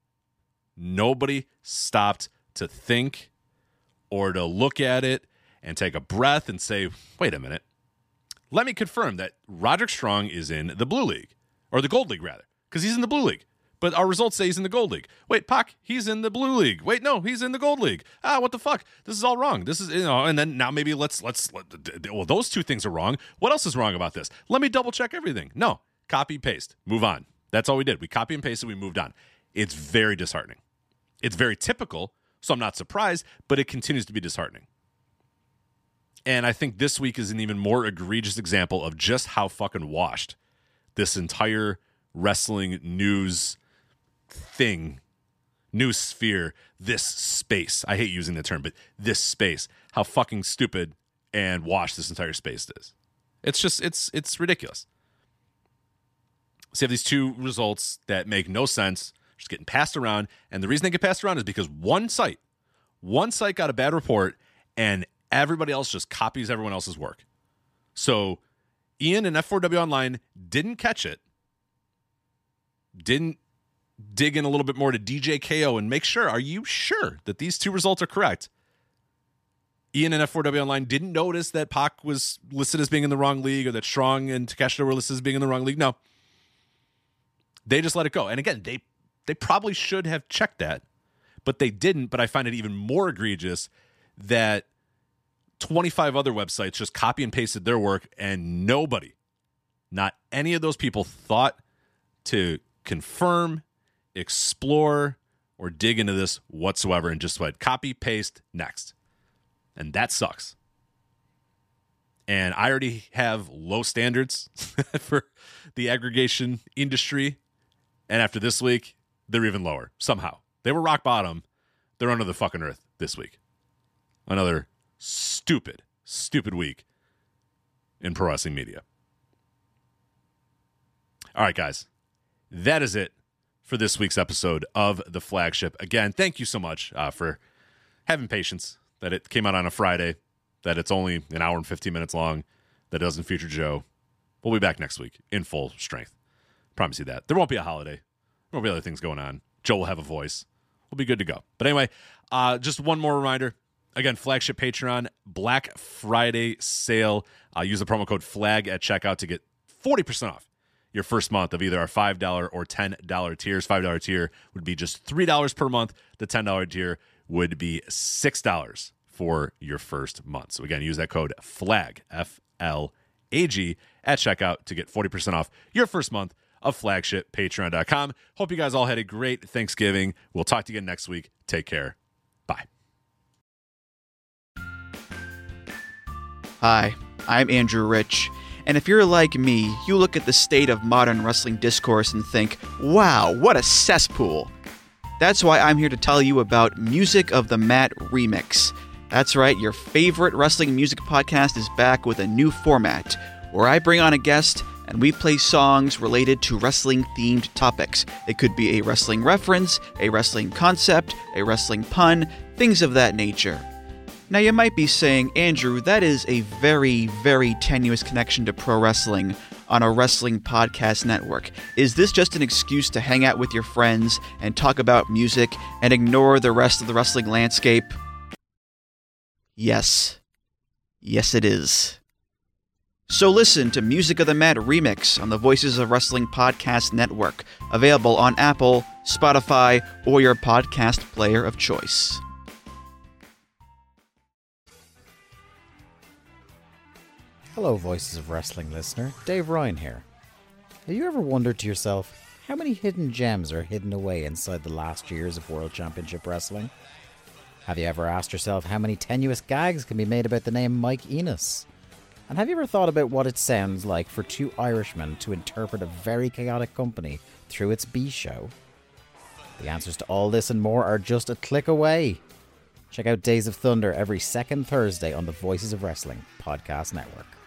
stopped to think or to look at it and take a breath and say, wait a minute. Let me confirm that Roderick Strong is in the Blue League, or the Gold League, rather, because he's in the Blue League. But our results say he's in the Gold League. Wait, Pac, he's in the Blue League. Wait, no, he's in the Gold League. What the fuck? This is all wrong. This is, and then now maybe let's well, those two things are wrong. What else is wrong about this? Let me double check everything. No, copy, paste, move on. That's all we did. We copy and pasted, we moved on. It's very disheartening. It's very typical, so I'm not surprised, but it continues to be disheartening. And I think this week is an even more egregious example of just how fucking washed this entire wrestling news sphere, this space. I hate using the term, but this space, how fucking stupid and washed this entire space is. It's just, it's ridiculous. So you have these two results that make no sense, just getting passed around. And the reason they get passed around is because one site got a bad report and everybody else just copies everyone else's work. So Ian and F4W Online didn't catch it, didn't dig in a little bit more to DJ KO and make sure, are you sure that these two results are correct? Ian and F4W Online didn't notice that Pac was listed as being in the wrong league or that Strong and Takeshita were listed as being in the wrong league. No. They just let it go. And again, they probably should have checked that, but they didn't. But I find it even more egregious that 25 other websites just copy and pasted their work and nobody, not any of those people, thought to confirm, explore, or dig into this whatsoever and just went copy, paste, next. And that sucks. And I already have low standards for the aggregation industry. And after this week, they're even lower somehow. They were rock bottom. They're under the fucking earth this week. Another stupid week in pro wrestling media. All right, guys. That is it for this week's episode of The Flagship. Again, thank you so much for having patience that it came out on a Friday, that it's only an hour and 15 minutes long, that it doesn't feature Joe. We'll be back next week in full strength. Promise you that. There won't be a holiday. There won't be other things going on. Joe will have a voice. We'll be good to go. But anyway, just one more reminder. Again, Flagship Patreon, Black Friday sale. Use the promo code FLAG at checkout to get 40% off your first month of either our $5 or $10 tiers. $5 tier would be just $3 per month. The $10 tier would be $6 for your first month. So again, use that code FLAG, F-L-A-G, at checkout to get 40% off your first month of Flagship, patreon.com. Hope you guys all had a great Thanksgiving. We'll talk to you again next week. Take care. Bye.
Hi, I'm Andrew Rich, and if you're like me, you look at the state of modern wrestling discourse and think, wow, what a cesspool. That's why I'm here to tell you about Music of the Mat Remix. That's right, your favorite wrestling music podcast is back with a new format, where I bring on a guest and we play songs related to wrestling-themed topics. It could be a wrestling reference, a wrestling concept, a wrestling pun, things of that nature. Now you might be saying, Andrew, that is a very, very tenuous connection to pro wrestling on a wrestling podcast network. Is this just an excuse to hang out with your friends and talk about music and ignore the rest of the wrestling landscape? Yes. Yes, it is. So listen to Music of the Mat Remix on the Voices of Wrestling Podcast Network, available on Apple, Spotify, or your podcast player of choice.
Hello, Voices of Wrestling listener. Dave Ryan here. Have you ever wondered to yourself how many hidden gems are hidden away inside the last years of World Championship Wrestling? Have you ever asked yourself how many tenuous gags can be made about the name Mike Enos? And have you ever thought about what it sounds like for two Irishmen to interpret a very chaotic company through its B-show? The answers to all this and more are just a click away. Check out Days of Thunder every second Thursday on the Voices of Wrestling Podcast Network.